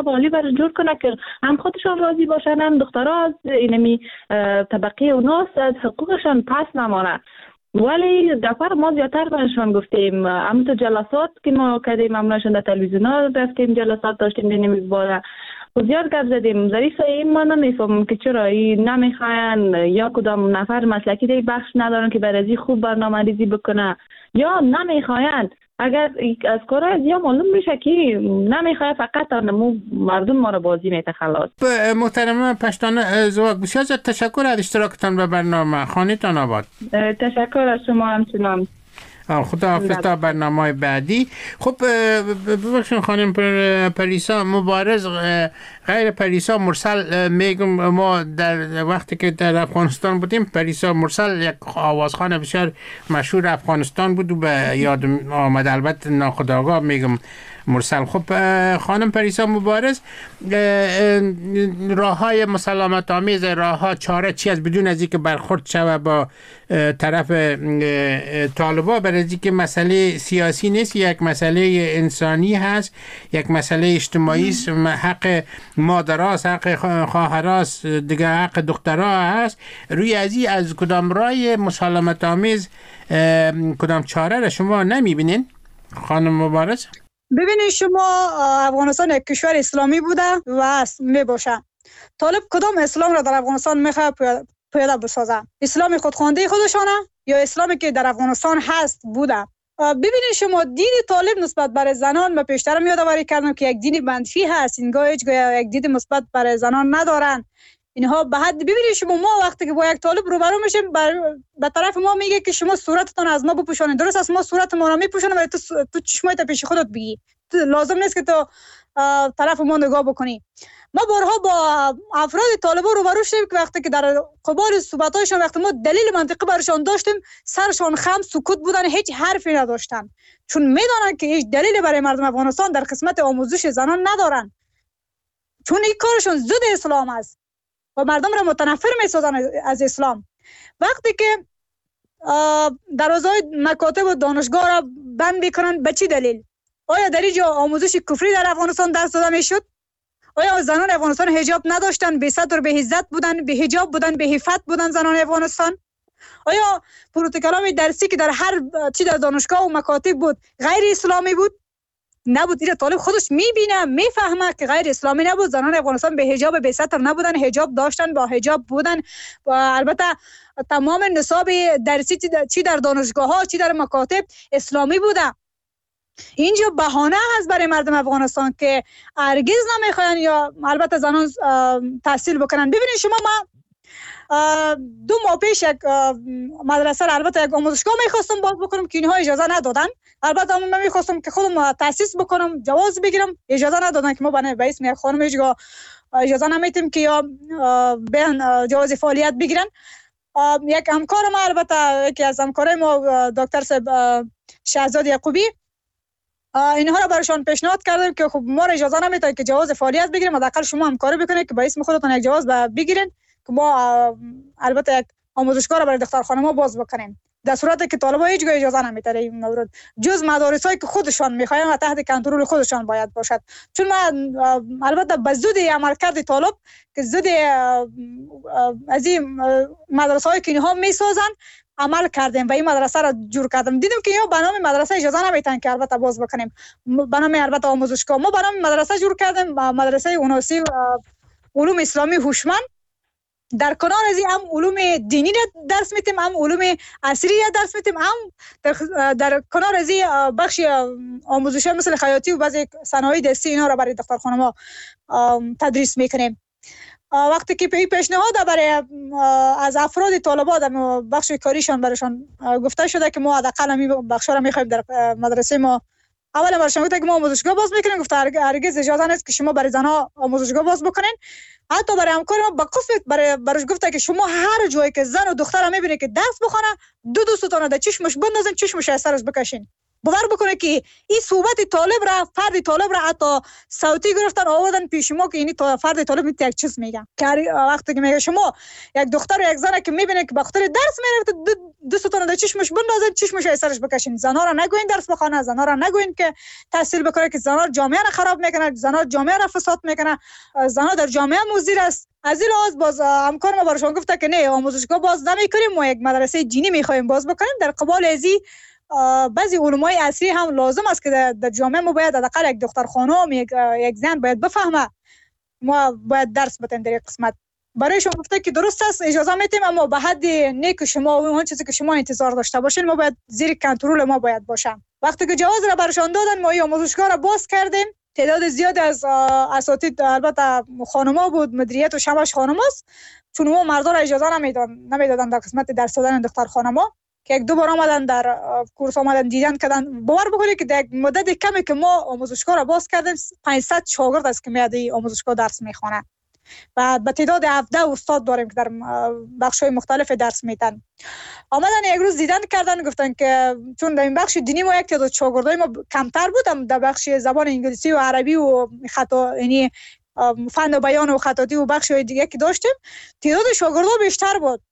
Speaker 8: رو جور کنه که هم خودشان راضی باشن، هم دخترها از اینمی طبقه اوناس از حقوقشان پس نمانه. ولی دفعه ما زیادتر برشان گفتیم، همونطور جلسات که ما کردیم، همونشان در تلویزیون ها رفتیم جلسات داشتیم بینیم باره و زیاد گپ زدیم. ظریف این ما نمیفهمم که چرا این نمیخواین یا کدام نفر مسلکی دیگه بخش ندارن که برای خوب برنامه ریزی بکنه، یا نمیخواین اگر از کارهای زیاد معلوم میشه که نمیخواه فقط مردم ما رو بازی میته خلاص.
Speaker 6: محترمه پشتانه زواگ، بسیار زیاد تشکر از اشتراکتان به برنامه. خانه‌تان آباد.
Speaker 8: تشکر از شما همچنان.
Speaker 6: خدا حافظ تا برنامه بعدی. خب ببخشید خانم پریسا مبارز، غیر پریسا مرسل میگم، ما در وقتی که در افغانستان بودیم پریسا مرسل یک آوازخوان بسیار مشهور افغانستان بود و به یاد آمد، البته ناخودآگاه میگم مرسل. خب خانم پریسا مبارز، راه‌های مسالمت آمیز، راه‌ها چاره چی از بدون از اینکه برخورد شوه با طرف طالبا، برای اینکه مسئله سیاسی نیست، یک مسئله انسانی هست، یک مسئله اجتماعی است، حق مادراست، حق خواهراست، دیگه حق دخترها هست. روی از کدام راه مسالمت آمیز کدام چاره را شما نمیبینین خانم مبارز؟
Speaker 7: ببینید شما، افغانستان یک کشور اسلامی بوده و می باشه. طالب کدام اسلام را در افغانستان میخواد پیاده بسازه؟ اسلام خودخوانده خودشانه یا اسلامی که در افغانستان هست بوده؟ ببینید شما، دین طالب نسبت برای زنان ما پیشتر یادآوری کردم که یک دین منفی هست، اینگاه هیچگاه یک دین مثبت برای زنان ندارن. اینها به حد ببینید شما، ما وقتی که با یک طالب روبرو میشیم به طرف ما میگه که شما صورتتان از ما بپوشانید. درست است، ما صورت ما را میپوشونیم ولی تو چشمایت پیش خودت بگی، لازم نیست که تو طرف ما نگاه بکنی. ما بارها با افراد طالب روبرو شدیم که وقتی که در قبال صحبتاشون وقتی ما دلیل منطقی برشان داشتیم، سرشان خم سکوت بودن، هیچ حرفی نداشتن، چون میدونن که هیچ دلیلی برای مردم افغانستان در قسمت آموزش زنان ندارن، چون این کارشون ضد اسلام است و مردم را متنفر میسازن از اسلام. وقتی که دروازه‌های مکاتب و دانشگاه را بند میکنن، به چی دلیل؟ آیا در اینجا آموزش کفری در افغانستان درس داده میشد؟ آیا زنان افغانستان حجاب نداشتن، بی صدر و بی عزت بودن، بی حجاب بودن، بی عفت بودن زنان افغانستان؟ آیا پروتکل‌های درسی که در هر چی در دانشگاه و مکاتب بود غیر اسلامی بود؟ نبود. این طالب خودش میبینه، میفهمه که غیر اسلامی نبود. زنان افغانستان به حجاب به ستر نبودن، حجاب داشتن، با حجاب بودن و البته تمام نصاب درسی چی در دانشگاه ها چی در مکاتب اسلامی بوده. اینجا بهانه هست برای مردم افغانستان که هرگز نمیخواین یا البته زنان تحصیل بکنن. ببینید شما، ما 2 ماه پیش یک مدرسه را، البته یک آموزشگاه میخواستم باز بکنم که اینها اجازه ندادن. البته من میخواستم که خودم تاسیس بکنم، جواز بگیرم، اجازه ندادن که ما به اسم یک خانم هیچگاه اجازه نمیتیم که یا بیان جواز فعالیت بگیرن. یک همکار ما، البته یکی از همکارای ما دکتر صاحب شهزاد یعقوبی، اینها را برشان پیشنهاد کردم که خب ما اجازه نمیده که جواز فعالیت بگیریم، حداقل شما همکاری بکنید که به اسم خودتون یک جواز بگیرین که ما البته یک آموزشگاه را برای دختر خانم‌ها باز بکنیم. در صورتی که طالب‌ها هیچ جای اجازه نمیده این مورد، جز مدارسایی که خودشان میخواین و تحت کنترل خودشان باید باشد. چون ما البته به ضد عملکرد طالب که ضد از این مدرسه‌هایی که اینها میسازن عمل کردیم و این مدرسه را جور کردیم. دیدیم که یا به نام مدرسه اجازه نمیتن که البته باز بکنیم، به نام البته آموزشگاه ما به نام مدرسه جور کردیم، مدرسه اوناسی علوم اسلامی هوشمند. در کنار از این هم علوم دینی درس میتیم، هم علوم عصری درس میتیم، هم در کنار از این بخش آموزش مثل خیاطی و بعضی صنایع دستی اینا را برای دختر خانم‌ها تدریس میکنیم. وقتی که پیشنهاد برای از افراد طالبا در بخش کاریشان برشان گفته شده که ما حداقل این بخشا را میخوایم در مدرسه ما، اولا برشان گفته که ما آموزشگاه باز میکنیم، گفته هرگز اجازه نیست که شما برای زنها آموزشگاه باز بکنین. حتی برای همکار ما با قصد برش گفته که شما هر جایی که زن و دختر میبینید که درس بخونه، دو دوستتون در چشمش بندازین، چشمش از سرش بکشین. باور بکنه که این صحبت طالب را، فرد طالب را حتی صوتی گرفتن آوردن پیش ما که اینی فرد طالب میت یک چیز میگه. که وقتی که میگه شما یک دختر و یک زن که میبینه که بخاطر درس میره دستتون در چشمش بندازین، چشمش از سرش بکشین. زنا را نگوین درس بخونه، زنا را نگوین که تحصیل بکنه که زنا جامعه را خراب میکنه، زنا جامعه را فساد میکنه، زنا در جامعه مضر است. از این لحاظ باز همکار ما براشون گفته که نه آموزشگاه باز نمیکنیم، ما یک مدرسه دینی میخوایم باز بکنیم. در قبال ازی بعضی علمای عصری هم لازم است که در جامعه ما باید حداقل یک دختر خانم یک زن باید بفهمه، ما باید درس بدیم در این قسمت. برایشون گفته که درست است اجازه میتیم، اما به حد نه که شما اون چیزی که شما انتظار داشته باشین ما باید زیر کنترل ما باید باشم. وقتی که جواز را برشان دادن ما این آموزشگاه را باز کردیم. تعداد زیاد از اساتید البته خانما بود، مدیریت و شماش خانماست، چون ما مردا را اجازه نمیدادن در قسمت درس دادن دختر خانما که یک دو بار آمدن در کورس آمدن دیدن کردن. باور بکنید که در مدت کمی که ما آموزشگاه را باز کردیم 500 شاگرد است که میاد این آموزشگاه درس میخونه و به تعداد 17 استاد داریم که در بخش‌های مختلف درس میدن. آمدن یک روز دیدن کردن، گفتن که چون در این بخش دینی ما یک تعداد شاگردای ما کمتر بود، در بخش زبان انگلیسی و عربی و خطا یعنی فن و بیان و خطاطی و بخش‌های دیگه که داشتیم تعداد شاگردا بیشتر بود.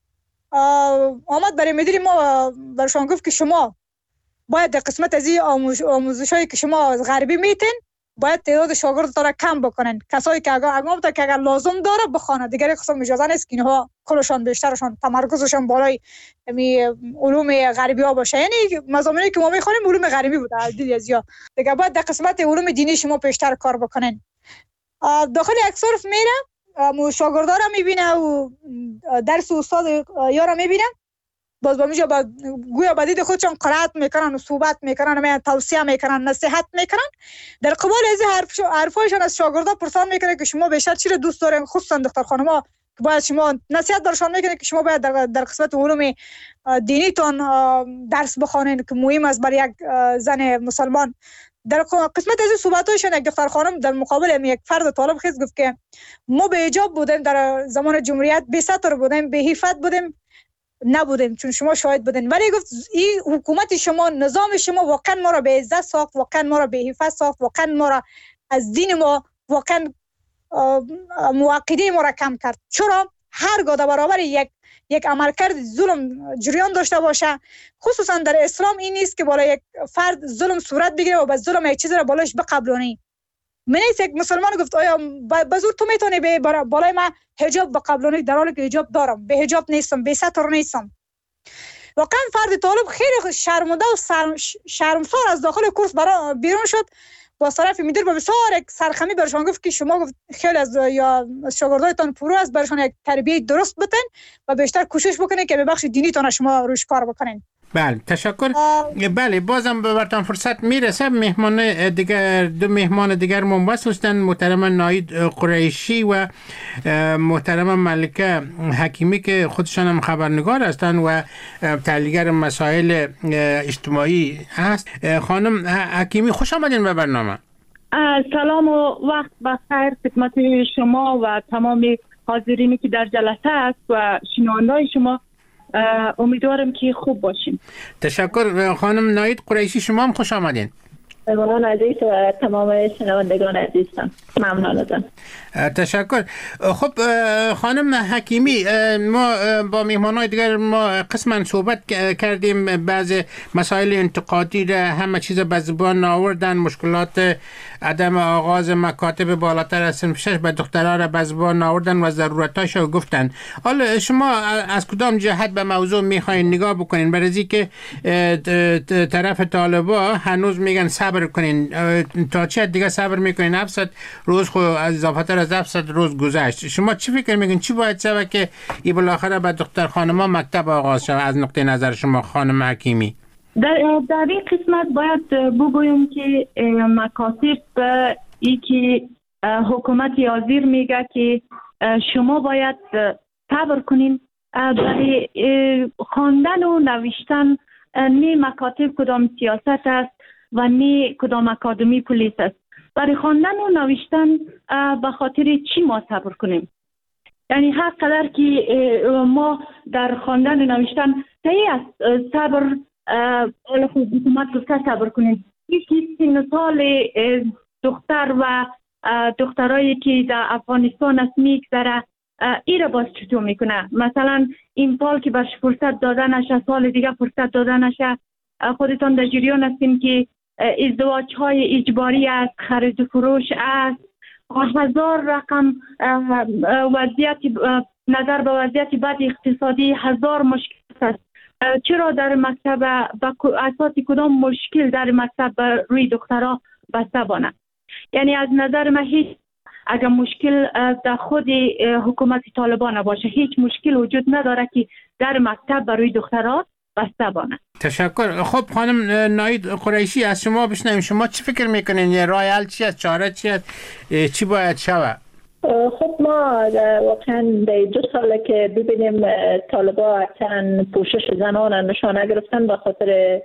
Speaker 7: آمد برای مدیر ما برشان گفت که شما باید در قسمت از این آموزش‌هایی که شما از غربی میتین باید تعداد شاگردتان را کم بکنن. کسایی که اگر لازم داره بخونه، دیگه قسم اجازه نیست که اینها کلشان بیشترشان تمرکزشان بالای علوم غربی ها باشه. یعنی مضامینی که ما میخونیم علوم غربی بود دیگه باید در قسمت علوم دینی شما بیشتر کار بکنن. داخل یک صرف میره شاگردا را میبینه و درس استاد یارا میبینه، باز با میجا گویا بدید خودشان قرائت میکنن و صحبت میکنن و توصیه میکنن، نصیحت میکنن. در قبال از حرفایشان از شاگردا پرسان میکنه که شما بیشتر چی رو دوست دارین، خصوصا دختر خانم‌ها که باید شما نصیحت برشان میکنه که شما باید در قسمت علوم دینی تون درس بخونین که مهم است برای یک زن مسلمان. در قسمت از صحبت‌هایشان یک دختر خانم در مقابل یک فرد طالب خیز گفت که ما به حجاب بودیم در زمان جمهوریت، بی ستر بودیم، بی حفت بودیم، نبودیم چون شما شاهد بودین. ولی گفت این حکومت شما، نظام شما واقعا ما را به عزت ساخت، واقعا ما را به حفظ ساخت، واقعا ما را از دین ما، واقعا موقیده ما را کم کرد. چرا هرگاه در برابر یک عملکرد ظلم جریان داشته باشه، خصوصا در اسلام این نیست که بالای یک فرد ظلم صورت بگیره و به ظلم یک چیز را بالایش بقبلونی. من یک مسلمان گفت آیا به زور تو میتونی به بالای من حجاب بقبلونی در حالی که حجاب دارم، به حجاب نیستم، به ستر نیستم. واقعا فرد طالب خیلی شرمنده و شرمسار از داخل کورس بیرون شد. با طرف مدیر با بسیار یک سرخمی برشان گفت که شما خیلی از شاگردایتان پرو است، برشان یک تربیت درست بدین و بیشتر کوشش بکنین که به بخش دینی تان شما روش کار بکنین.
Speaker 6: بله تشکر. بله بازم براتون فرصت میرسه. مهمان دیگر، دو مهمان دیگر منبسط هستند، محترم ناید قریشی و محترم ملکه حکیمی که خودشان هم خبرنگار هستند و تحلیلگر مسائل اجتماعی هست. خانم حکیمی خوش آمدین به برنامه.
Speaker 8: سلام و وقت بخیر خدمت شما و تمام حاضرینی که در جلسه است و شنوندگان شما. امیدوارم که خوب باشیم.
Speaker 6: تشکر. خانم ناید قریشی شما هم خوش آمدین.
Speaker 3: مهمان عزیز و تمام شنوندگان عزیزم ممنون ازم.
Speaker 6: تشکر. خب خانم حکیمی، ما با مهمانای دیگر ما قسما صحبت کردیم، بعض مسائل انتقادی را همه چیز به زبان آوردن، مشکلات عدم آغاز مکاتب بالاتر از صنف 6 به دخترها را به زبان آوردن و ضرورتاش رو گفتن. حالا شما از کدام جهت به موضوع میخواین نگاه بکنین؟ برای که طرف طالبا هنوز میگن صبر کنین، تا چه دیگه صبر میکنین؟ 700 روز خو از اضافتر از 700 روز گذشت. شما چی فکر میکنین چی باید شود که ای بالاخره به دختر خانما مکتب آغاز شود از نقطه نظر شما خانم حکیمی؟
Speaker 8: در این قسمت باید بگویم که مکاتب ای که حکومت حاضر میگه که شما باید صبر کنین برای خواندن و نوشتن، نه مکاتب کدام سیاست است و نه کدام اکادمی پلیس است. برای خواندن و نوشتن به خاطر چی ما صبر کنیم؟ یعنی هر قدر که ما در خواندن و نوشتن صحیح است صبر حالا خود حکومت گفته صبر کنید. یکی سن سال دختر و دخترایی که در افغانستان است میگذره، ای را باز چطور میکنه؟ مثلا این سال که برش فرصت داده نشه، سال دیگه فرصت داده نشه. خودتان در جریان هستیم که ازدواج های اجباری است، خرید و فروش است، هزار رقم وضعیت نظر به وضعیت بد اقتصادی، هزار مشکل است. چرا در مکتب اساس کدام مشکل در مکتب روی دخترها بسته بانه؟ یعنی از نظر من هیچ اگر مشکل در خود حکومت طالبان باشه، هیچ مشکل وجود نداره که در مکتب برای دخترها بسته بانه.
Speaker 6: تشکر. خب خانم ناهید قریشی، از شما بشنویم. شما چی فکر میکنین؟ راه حل چی است؟ چاره چی است؟ چی باید شود؟
Speaker 9: خب ما واقعا در 2 ساله که ببینیم طالبان اکثرا پوشش زنان نشانه گرفتن به خاطر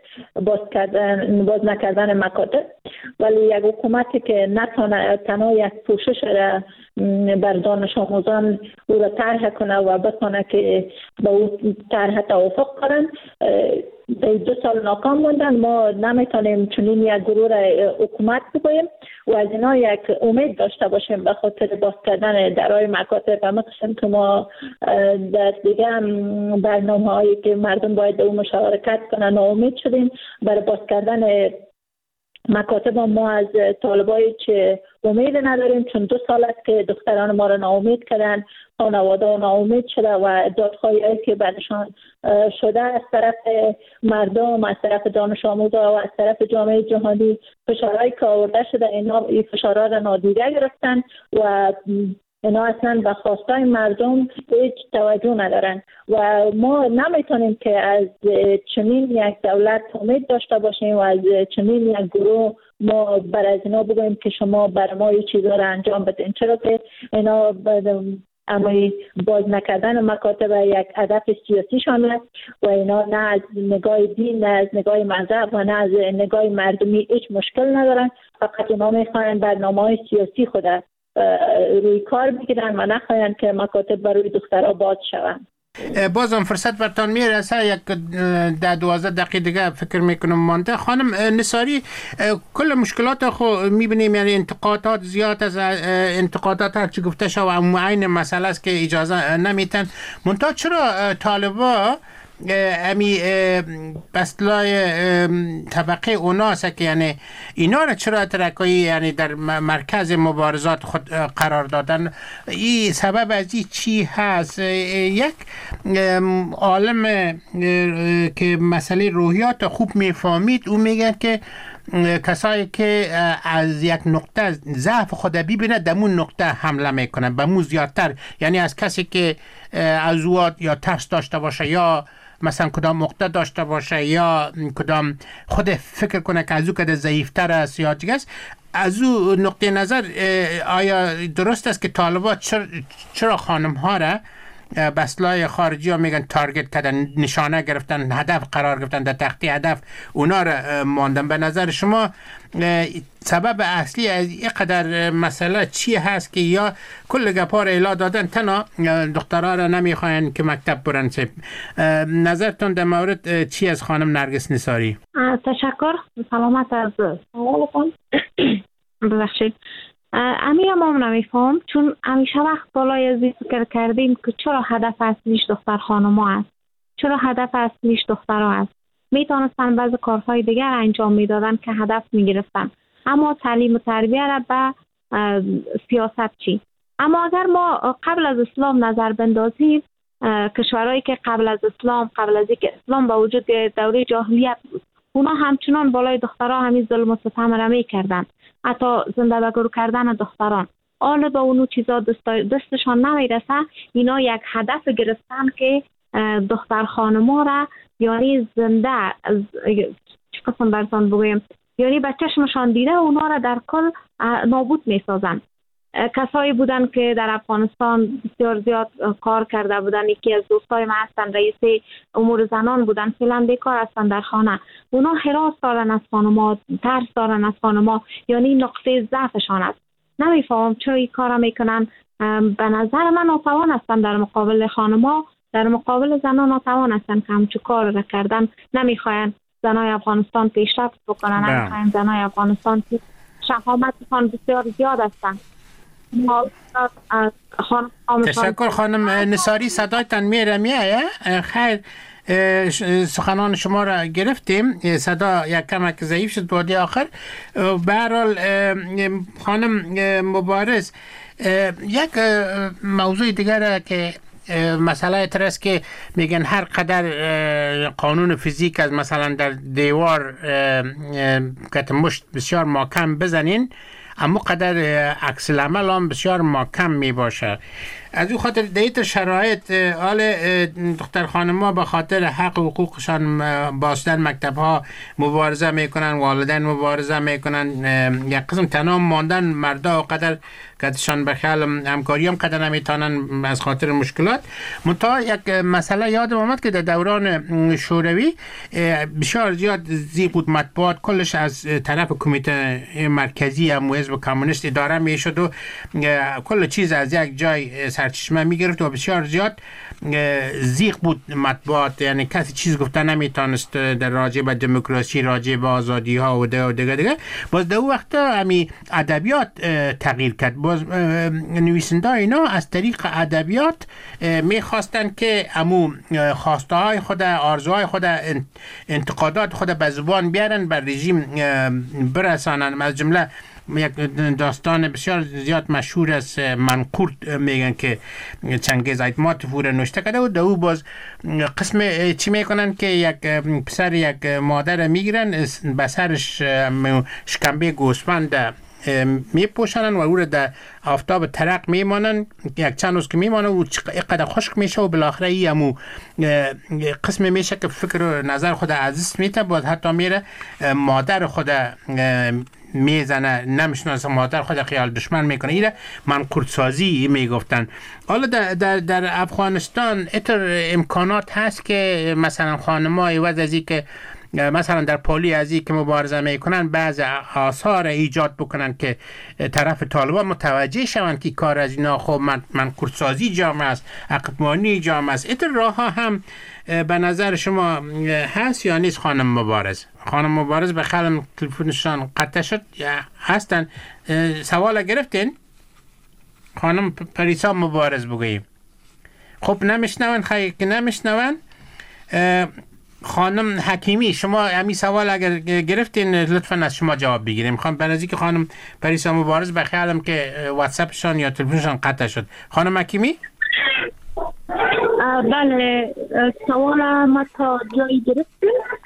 Speaker 9: باز نکردن مکاتب، ولی یک حکومتی که نتونه تنها یک پوشش را بر دانش آموزان او را طرح کنه و بتونه که با او طرح توافق کنن، در 2 سال ناکام موندن. ما نمیتونیم چنین یک گروه را حکومت بگوییم و از اینا یک امید داشته باشیم به خاطر باز کردن درهای مکاتب. و مثلا که ما در دیگه برنامه هایی که مردم باید او مشارکت کنن ناامید شدیم برای باز کردن مکاتب. ما از طالبای چه امید نداریم، چون 2 سال است که دختران ما را ناامید کردن، خانواده ناامید شده و دادخواهی که بعدشان شده از طرف مردم، از طرف دانش آموزا و از طرف جامعه جهانی، فشارهایی که آورده شده اینا این فشارها را نادیده گرفتن و اینا اصلا به خواستای مردم هیچ توجه ندارن و ما نمیتونیم که از چنین یک دولت امید داشته باشیم و از چنین یک گروه ما بر از اینا بگوییم که شما بر ما این چیزا را انجام بدین، چرا که اینا اما باز نکردن مکاتب یک هدف سیاسی شان است و اینا نه از نگاه دین، نه از نگاه مذهب و نه از نگاه مردمی هیچ مشکل ندارن. فقط اینا میخواین برنامه‌های سیاسی خود روی کار بگیرن و نخواین که مکاتب برای دخترها باز شوند.
Speaker 6: بازم فرصت برتان میرسه، یک 12 دقیقه دیگه فکر میکنم مانده. خانم نثاری، کل مشکلات خو میبینیم، یعنی انتقادات زیاد از انتقادات هر چی گفته شد و معین مسئله است که اجازه نمیتن. منتها چرا طالبا امی بسلای طبقه اوناست که یعنی اینا را چرا ترکایی یعنی در مرکز مبارزات خود قرار دادن؟ این سبب از این چی هست؟ یک عالم که مسئله روحیات خوب میفهمید او میگه که کسایی که از یک نقطه ضعف خود ببینه دمون نقطه حمله میکنن به مو زیادتر، یعنی از کسی که از او یا ترس داشته باشه یا مثلا کدام مقطع داشته باشه یا کدام خود فکر کنه که از او که ضعیفتر است یا دیگه است، از او نقطه نظر آیا درست است که طالبان چرا خانم ها را بسلای خارجی ها میگن تارگت کردن، نشانه گرفتن، هدف قرار گرفتن، در تختی هدف اونا را ماندن؟ به نظر شما سبب اصلی از این قدر مسئله چی هست که یا کل گپار اعلا دادن تنها دخترها را نمیخواین که مکتب برن؟ نظرتون در مورد چی از خانم نرگس نثاری؟
Speaker 5: تشکر. سلامت از سوالتون. ببخشید امیر ما نمیفهم، چون همیشه وقت بالای از فکر کردیم که چرا هدف اصلیش دختر خانما است، چرا هدف اصلیش دخترها است. میتونستن بعض کارهای دیگر انجام میدادن که هدف میگرفتن، اما تعلیم و تربیه را به سیاست چی. اما اگر ما قبل از اسلام نظر بندازیم، کشورهایی که قبل از اسلام، قبل از اینکه اسلام به وجود دوره جاهلیت بود، اونا همچنان بالای دخترها همین ظلم و ستم را میکردن، حتی زنده بگرو کردن دختران. حالا به اونو چیزا دستشان نمیرسه، اینا یک هدف گرفتن که دختر خانما را یعنی زنده چه قسم برسان بگویم، یعنی به چشمشان دیده اونا را در کل نابود میسازن. کسایی بودن که در افغانستان بسیار زیاد کار کرده بودن، یکی از دوستای من هستن رئیس امور زنان بودن، فعلا بیکار هستن در خانه. اونا هراس دارن از خانما، ترس دارن از خانما، یعنی نقطه ضعفشان است. نمیفهم چرا این کارا میکنن. به نظر من ناتوان هستن در مقابل خانما، در مقابل زنان ناتوان هستن که همچون کار را کردن نمیخواین. زنای افغانستان پیشرفت بکنن. اگر زنای افغانستان که شهامتشان بسیار زیاد هستند.
Speaker 6: تشکر خانم نصاری، صدایتان میره خیر. سخنان شما را گرفتیم، صدا یک کمک ضعیف شد بعد آخر. به هر حال خانم مبارز، یک موضوع دیگر که مسئله است که میگن هر قدر قانون فیزیک از مثلا در دیوار کت مشت بسیار محکم بزنین، اما قدر عکس العمل هم بسیار محکم می باشه. از او خاطر دیت شرایط حال دختر خانم‌ها به خاطر حق و حقوقشان باشدن مکتب ها مبارزه میکنن، والدین مبارزه میکنن، یک قسم تنها ماندن مردا و قدر کتشان به خیال همکاری هم قدر نمیتونن از خاطر مشکلات. منتها یک مسئله یادم آمد که در دوران شوروی بسیار زیاد زیق بود، مطبوعات کلش از طرف کمیته مرکزی هم حزب کمونیست اداره میشد و کل چیز از یک جای سرچشمه میگرفت و بسیار زیاد زیق بود مطبوعات، یعنی کسی چیز گفته نمیتونست در راجع به دموکراسی، راجع به آزادی ها و دیگه. باز در وقت همی ادبیات تغییر کرد. باز نویسنده اینا از طریق ادبیات میخواستن که امو خواسته های خود، آرزوهای خود، انتقادات خود به زبان بیارن، بر رژیم برسانن. از جمله یک داستان بسیار زیاد مشهور است، منقورت میگن که چنگیز ایتماتپور نوشته کرده و دو باز قسم چی میکنن که یک پسر یک مادر میگیرن، به سرش شکمبه گوسفند میپوشنن و او را در آفتاب ترق میمانن، یک چند روز که میمانه و قدر خشک میشه و بالاخره ایمو قسم میشه که فکر و نظر خود عزیز میته، باز حتی میره مادر خود میزنه، نمیشناسه مادر خود خیال دشمن میکنه. ایره منقورت سازی میگفتن. حالا در افغانستان اتر امکانات هست که مثلا خانمای وز ازی که مثلا در پالی ازی که مبارزه میکنن بعض آثار ایجاد بکنن که طرف طالبان متوجه شوند که کار از اینا خب منقورت سازی جامعه است، عقبمانی جامعه است. اتر راه ها هم به نظر شما هست یا نیست؟ خانم مبارز، خانم مبارز به خلم تلفنشان قطع شد یا هستن؟ سوال گرفتین؟ خانم پریسا مبارز بگوییم. خب نمیشنون، خیلی که نمیشنون. خانم حکیمی، شما همین سوال اگر گرفتین لطفاً از شما جواب بگیریم. میخوام برای که خانم پریسا مبارز به خیالم که واتساپشان یا تلفنشان قطع شد. خانم حکیمی؟
Speaker 8: بله، سوال ما تا جایی گرفتیم.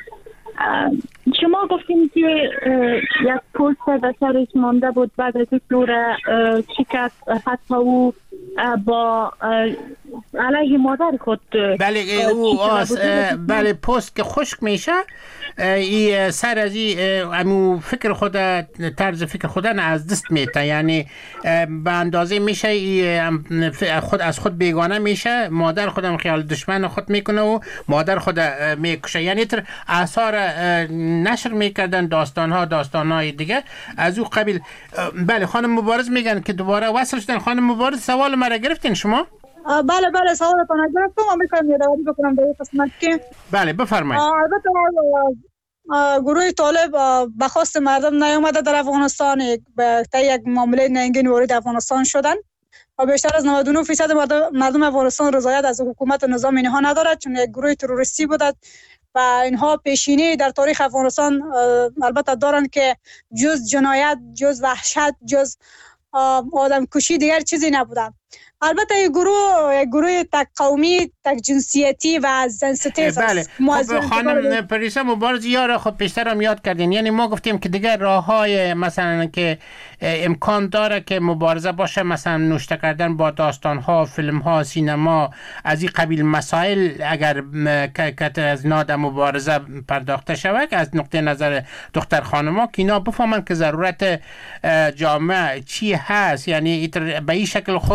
Speaker 8: شما گفتیم که یک پوست به سرش مانده بود، بعد از دور شکست، حتی او با علیه مادر خود.
Speaker 6: بله او بله پوست که خشک میشه، ای سر از امو فکر خود، طرز فکر خودن از دست میته، یعنی به اندازه میشه خود از خود بیگانه میشه، مادر خودم خیال دشمن خود میکنه و مادر خود میکشه. یعنی تر آثار نشر میکردن، داستانهای دیگه از او قبیل. بله خانم مبارز میگن که دوباره وصل شدن. خانم مبارز سوال مرا گرفتین شما؟
Speaker 7: بله سوالتون گرفتم و میکنم یادآوری بکنم در این قسمت که
Speaker 6: بله بفرمایید.
Speaker 7: البته گروه طالب به خواست مردم نیامده در افغانستان، تا یک معامله ننگین وارد افغانستان شدن و بیشتر از 99% مردم افغانستان رضایت از حکومت و نظام اینها ندارد، چون یک گروه تروریستی بودند و اینها پیشینی در تاریخ افغانستان البته دارند که جز جنایت، جز وحشت، جز آدم کشی دیگر چیزی نبودند. البته این گروه تک قومی، تک جنسیتی و سنسیتیو است.
Speaker 6: بله خب خانم پریسا مبارز یاره خب پیشتر هم یاد کردین، یعنی ما گفتیم که دیگر راه‌های مثلا که امکان داره که مبارزه باشه، مثلا نوشته کردن با داستان‌ها، فیلم‌ها، سینما، از این قبیل مسائل اگر که از ناد مبارزه پرداخته شود، از نقطه نظر دختر خانم‌ها که اینا بفهمن که ضرورت جامعه چی هست، یعنی به این شکل خود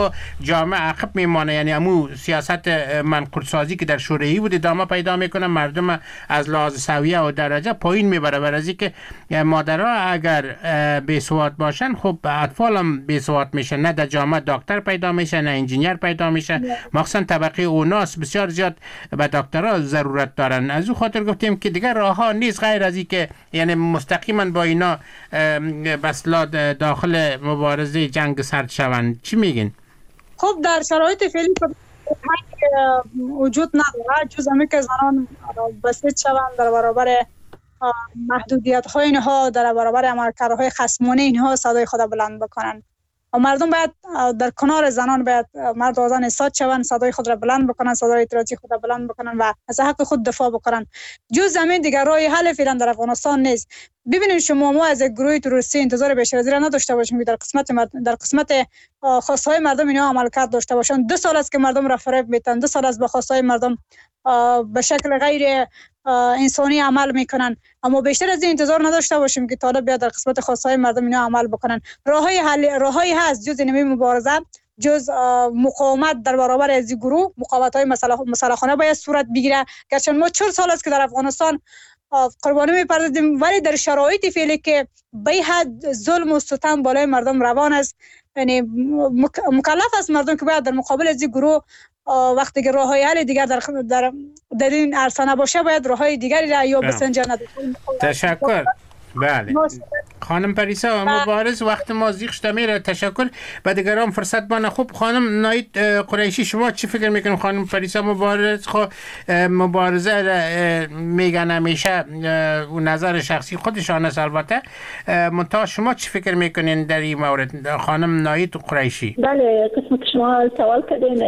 Speaker 6: جامعه عقب میمانه، یعنی امو سیاست منقول سازی که در شوروی بود ادامه پیدا میکنه، مردم از لحاظ سویه و درجه پایین میبره. برای که مادرها اگر بی سواد باشن خب اطفال هم بی سواد میشه، نه در جامعه دکتر پیدا میشه نه انجینیر پیدا میشه، مخصوصا طبقه اوناس بسیار زیاد به دکترها ضرورت دارن. از او خاطر گفتیم که دیگر راه ها نیست غیر از این که یعنی مستقیما با اینا بسلا داخل مبارزه جنگ سرد شوند. چی میگین؟
Speaker 7: خب در شرایط فعلی وجود نداره جز همین که زنان بسیط شوند در برابر محدودیت های اینها، در برابر عملکردهای خصمانه اینها صدای خود بلند بکنن. و مردم باید در کنار زنان باید مرد و زن ایستاد شوند، صدای خود را بلند بکنن، صدای اعتراضی خود را بلند بکنن و از حق خود دفاع بکنن. جز زمین دیگر راه حل فعلا در افغانستان نیست. ببینید شما ما از گروه تروریستی انتظار بیشتر از این نداشته باشیم که در قسمت خواستهای مردم اینا عملکرد داشته باشن. 2 سال است که مردم را فریب میتن، 2 سال است به خواستهای مردم به شکل غیر انسانی عمل میکنن، اما بیشتر از این انتظار نداشته باشیم که طالب بیاد در قسمت خواستهای مردم اینا عمل بکنن. راههایی هست جز این مبارزه، جز مقاومت در برابر از این گروه. مقاومت‌های مسلحانه باید صورت بگیره. گرچه ما 4 سال است که در افغانستان قربانی می‌پردازیم، ولی در شرایط فعلی که به حد ظلم و ستم بالای مردم روان است، یعنی مکلف است مردم که باید در مقابل از این گروه وقتی که راه‌های حل دیگر در این عرصه نباشه باید راه‌های دیگری را یا بسنجند.
Speaker 6: تشکر. بله خانم پریسا مبارز، وقت ما زیغ شده میره. تشکر. به دیگران فرصت بانه. خوب خانم ناید قریشی، شما چی فکر میکنیم؟ خانم پریسا مبارز مبارزه میگن همیشه و نظر شخصی خودشان است البته، منتها شما چی فکر میکنین در این مورد؟ خانم ناید قریشی.
Speaker 9: بله قسم که شما سوال کردین،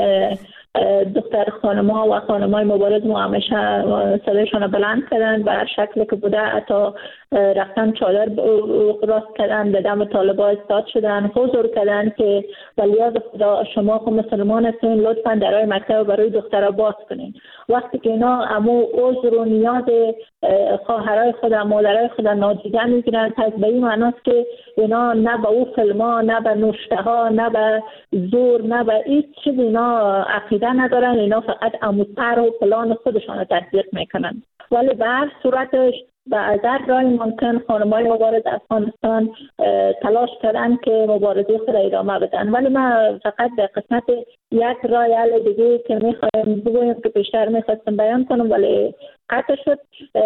Speaker 9: دختر خانم‌ها و خانم‌های مبارز ما همیشه صدایشان بلند کردن، به شکلی که بوده حتی رفتن چادر راست کردن، به دم طالبان ایستاد شدن، حضور کردن که ولیعهد خدا شما خود مسلمان هستین، لطفاً درهای مکتب برای دخترها باز کنین. وقتی که اینا امو عذر و نیاز خواهرای خود، مادرای خود نادیده میگیرن، پس به این معناست که اینا نه به او فیلم‌ها، نه به نوشته‌ها، نه به زور، نه به هیچ چیز اینا عقیده ندارن. اینا فقط اموتر و پلان خودشان رو تطبیق میکنن. ولی به هر صورتش به هر راه ممکن خانم‌های مبارز افغانستان تلاش کردن که مبارزه خود ادامه بدن. ولی من فقط به قسمت یک راه حل دیگه که میخوایم بگویم که بیشتر میخواستم بیان کنم ولی قطع شد،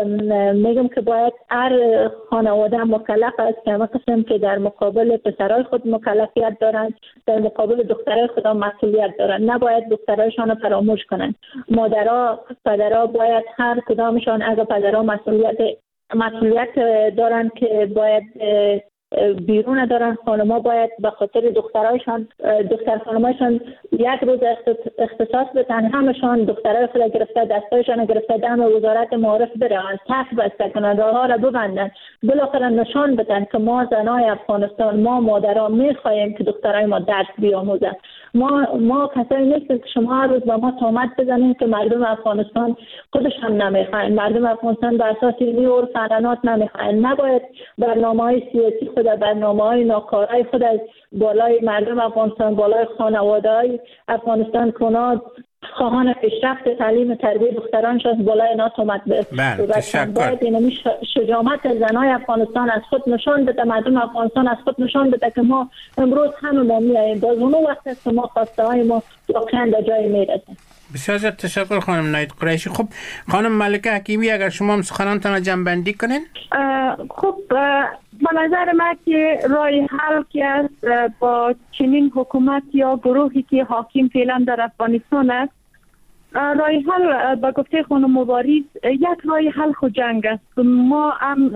Speaker 9: میگم که باید هر خانواده مکلف است که همه قسم که در مقابل پسرای خود مکلفیت دارند، در مقابل دخترای خود مسئولیت دارند. نباید دخترایشان رو فراموش کنند. مادرها، پدرها باید هر کدامشان، اگر پدرها مسئولیت دارن که باید بیرون دارن، خانم‌ها باید به خاطر دختر خانم‌هاشون یک روز اختصاص بدن. همشان دخترای خود گرفته، دستایشان گرفته، دم وزارت معارف برن، صف بسته کنند، راه‌ها را ببندن، بالاخره نشان بدن که ما زنای افغانستان، ما مادرها می‌خوایم که دخترای ما درس بیاموزن. ما کسایی نیستیم که شما هر روز با ما تهمت بزنید که مردم افغانستان خودشان نمیخواین، مردم افغانستان بر اساس دینی و عرف عنعنات نمیخواین. نباید برنامه‌های سیاسی خود، برنامه‌های ناکارای خود از بالای مردم افغانستان، بالای خانواده‌های افغانستان کناد خواهان پیشرفت تعلیم تربیت دخترانشان بالای اینا تهمت بزنند. باید این شجاعت زنای افغانستان از خود نشان بده، مردم افغانستان از خود نشان بده که ما امروز همه ما میاییم، باز اون وقت است که ما خواسته های ما واقعا به جای میرسیم.
Speaker 6: بسیار زیاد تشکر خانم ناید قریشی. خب خانم ملکه حکیمی، اگر شما هم سخنانتان را جمع‌بندی کنین.
Speaker 10: خب به نظر من که راه حل که است با چنین حکومت یا گروهی که حاکم فعلا در افغانستان است، راه حل با گفته خانم مبارز یک راه حل خود جنگ است. ما هم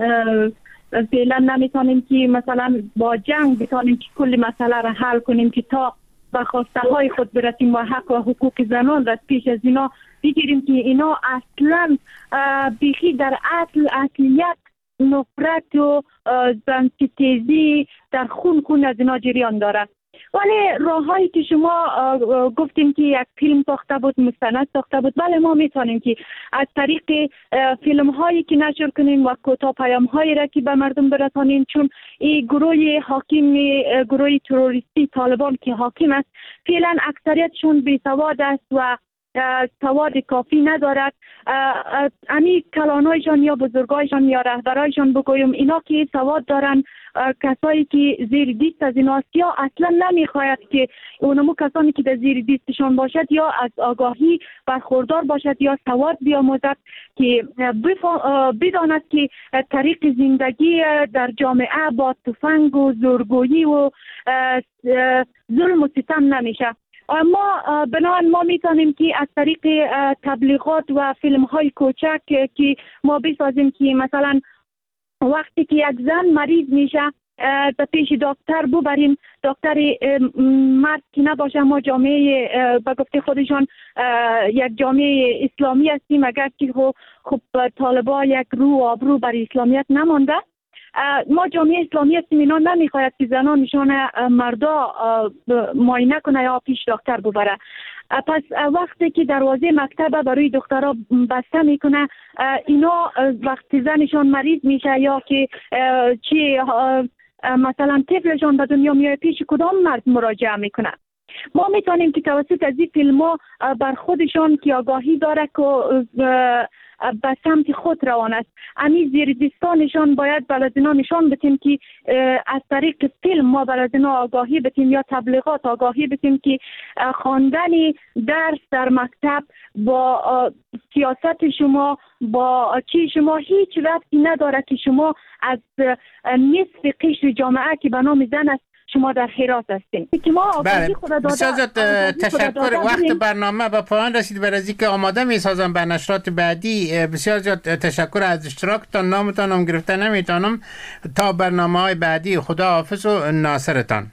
Speaker 10: فعلا نمیتونیم که مثلا با جنگ بتونیم که کل مسئله را حل کنیم که تا به خواسته های خود برسیم و حق و حقوق زنان را پیش از اینا بگیریم که اینا اصلا بیخی در اصلیت نفرت و زنستیزی در خون از اینا جریان داره. ولی راههایی که شما گفتیم که یک فیلم ساخته بود، مستند ساخته بود، بله ما میتونیم که از طریق فیلم هایی که نشر کنیم و کوتاه پیام هایی را که به مردم برسانیم، چون این گروه حاکم، گروه تروریستی طالبان که حاکم است، فعلا اکثریتشون بی سواد است و سواد کافی ندارد. امی کلانایشان یا بزرگایشان یا رهبرایشان بگویم، اینا که سواد دارن، کسایی که زیر دیست از اینا است، یا اصلا نمیخواید که اونمو کسانی که در زیر دیستشان باشد یا از آگاهی برخوردار باشد یا سواد بیاموزد که بداند که طریق زندگی در جامعه با تفنگ و زورگویی و ظلم و ستم نمیشه. اما بنابراین ما میتونیم که از طریق تبلیغات و فیلم های کوچک که ما بسازیم که مثلا وقتی که یک زن مریض میشه در پیش دکتر ببریم، دکتر مرد که نباشه، ما جامعه به گفته خودشان یک جامعه اسلامی هستیم، اگر که خب طالبا یک رو و آبرو بر اسلامیت نمانده، ما جامعه اسلامی هستیم، اینا نمیخواید که زنانشان مردا معاینه کنه یا پیش دکتر ببره. پس وقتی که دروازه مکتب برای دخترها بسته میکنه، اینا وقتی زنشان مریض میشه یا که مثلا طفلشان به دنیا میاد، پیش کدام مرد مراجعه میکنه؟ ما میتونیم که توسط از این فیلم ها بر خودشان که آگاهی داره که به سمت خود روان است، امی زیردیستانشان باید بلدینا نشان بتیم که از طریق فیلم ما بلدینا آگاهی بتیم یا تبلیغات آگاهی بتیم که خواندن درس در مکتب با سیاست شما، با چی شما هیچ ربطی نداره که شما از نصف قشر جامعه که به نام زن است شما در حراس هستین.
Speaker 6: بله، بسیار تشکر. وقت برنامه به پایان رسید. برای از اینکه آماده میسازم به نشرات بعدی، بسیار زیاد تشکر از اشتراکتان. نامتان هم گرفته نمیتونم. تا برنامه های بعدی، خدا حافظ و ناصرتان.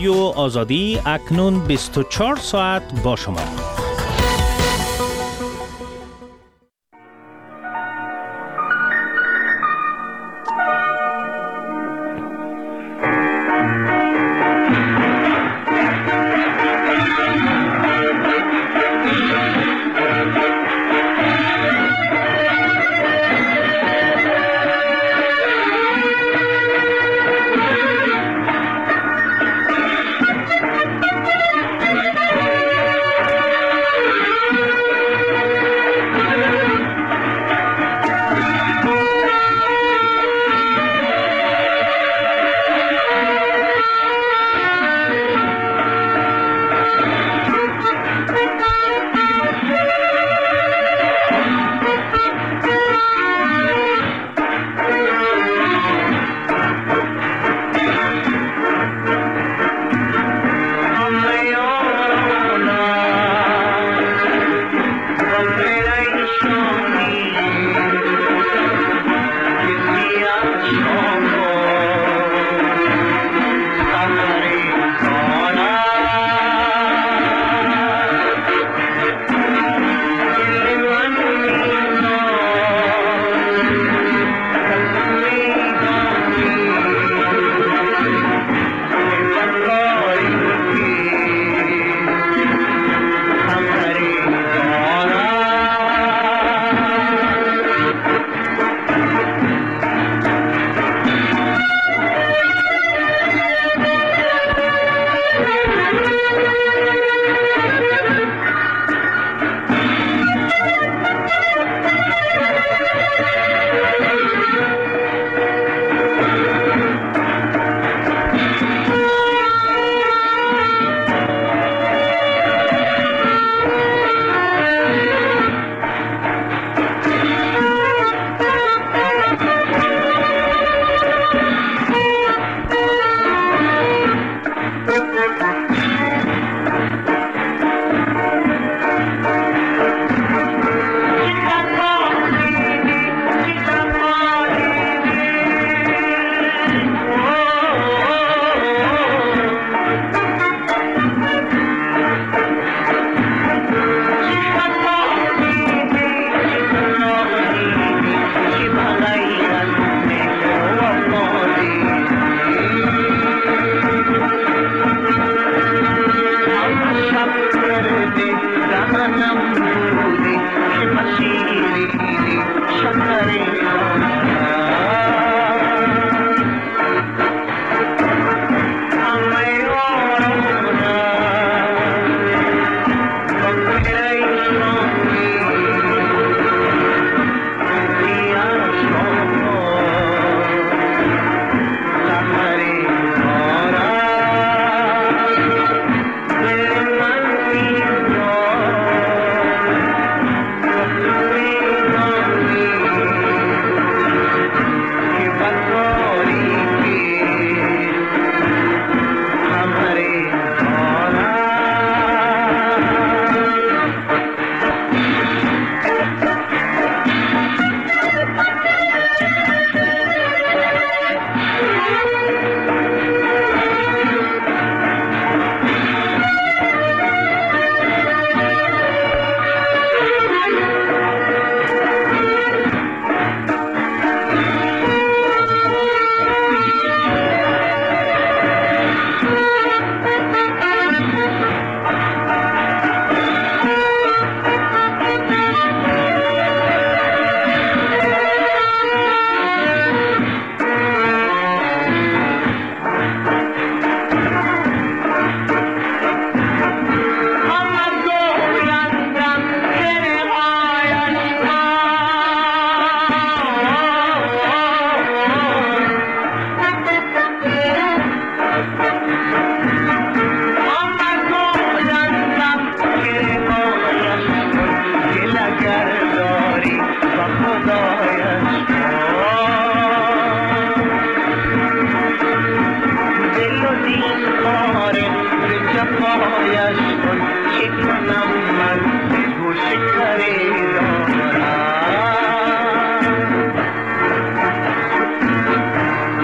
Speaker 11: رادیو آزادی اکنون 24 ساعت با شما.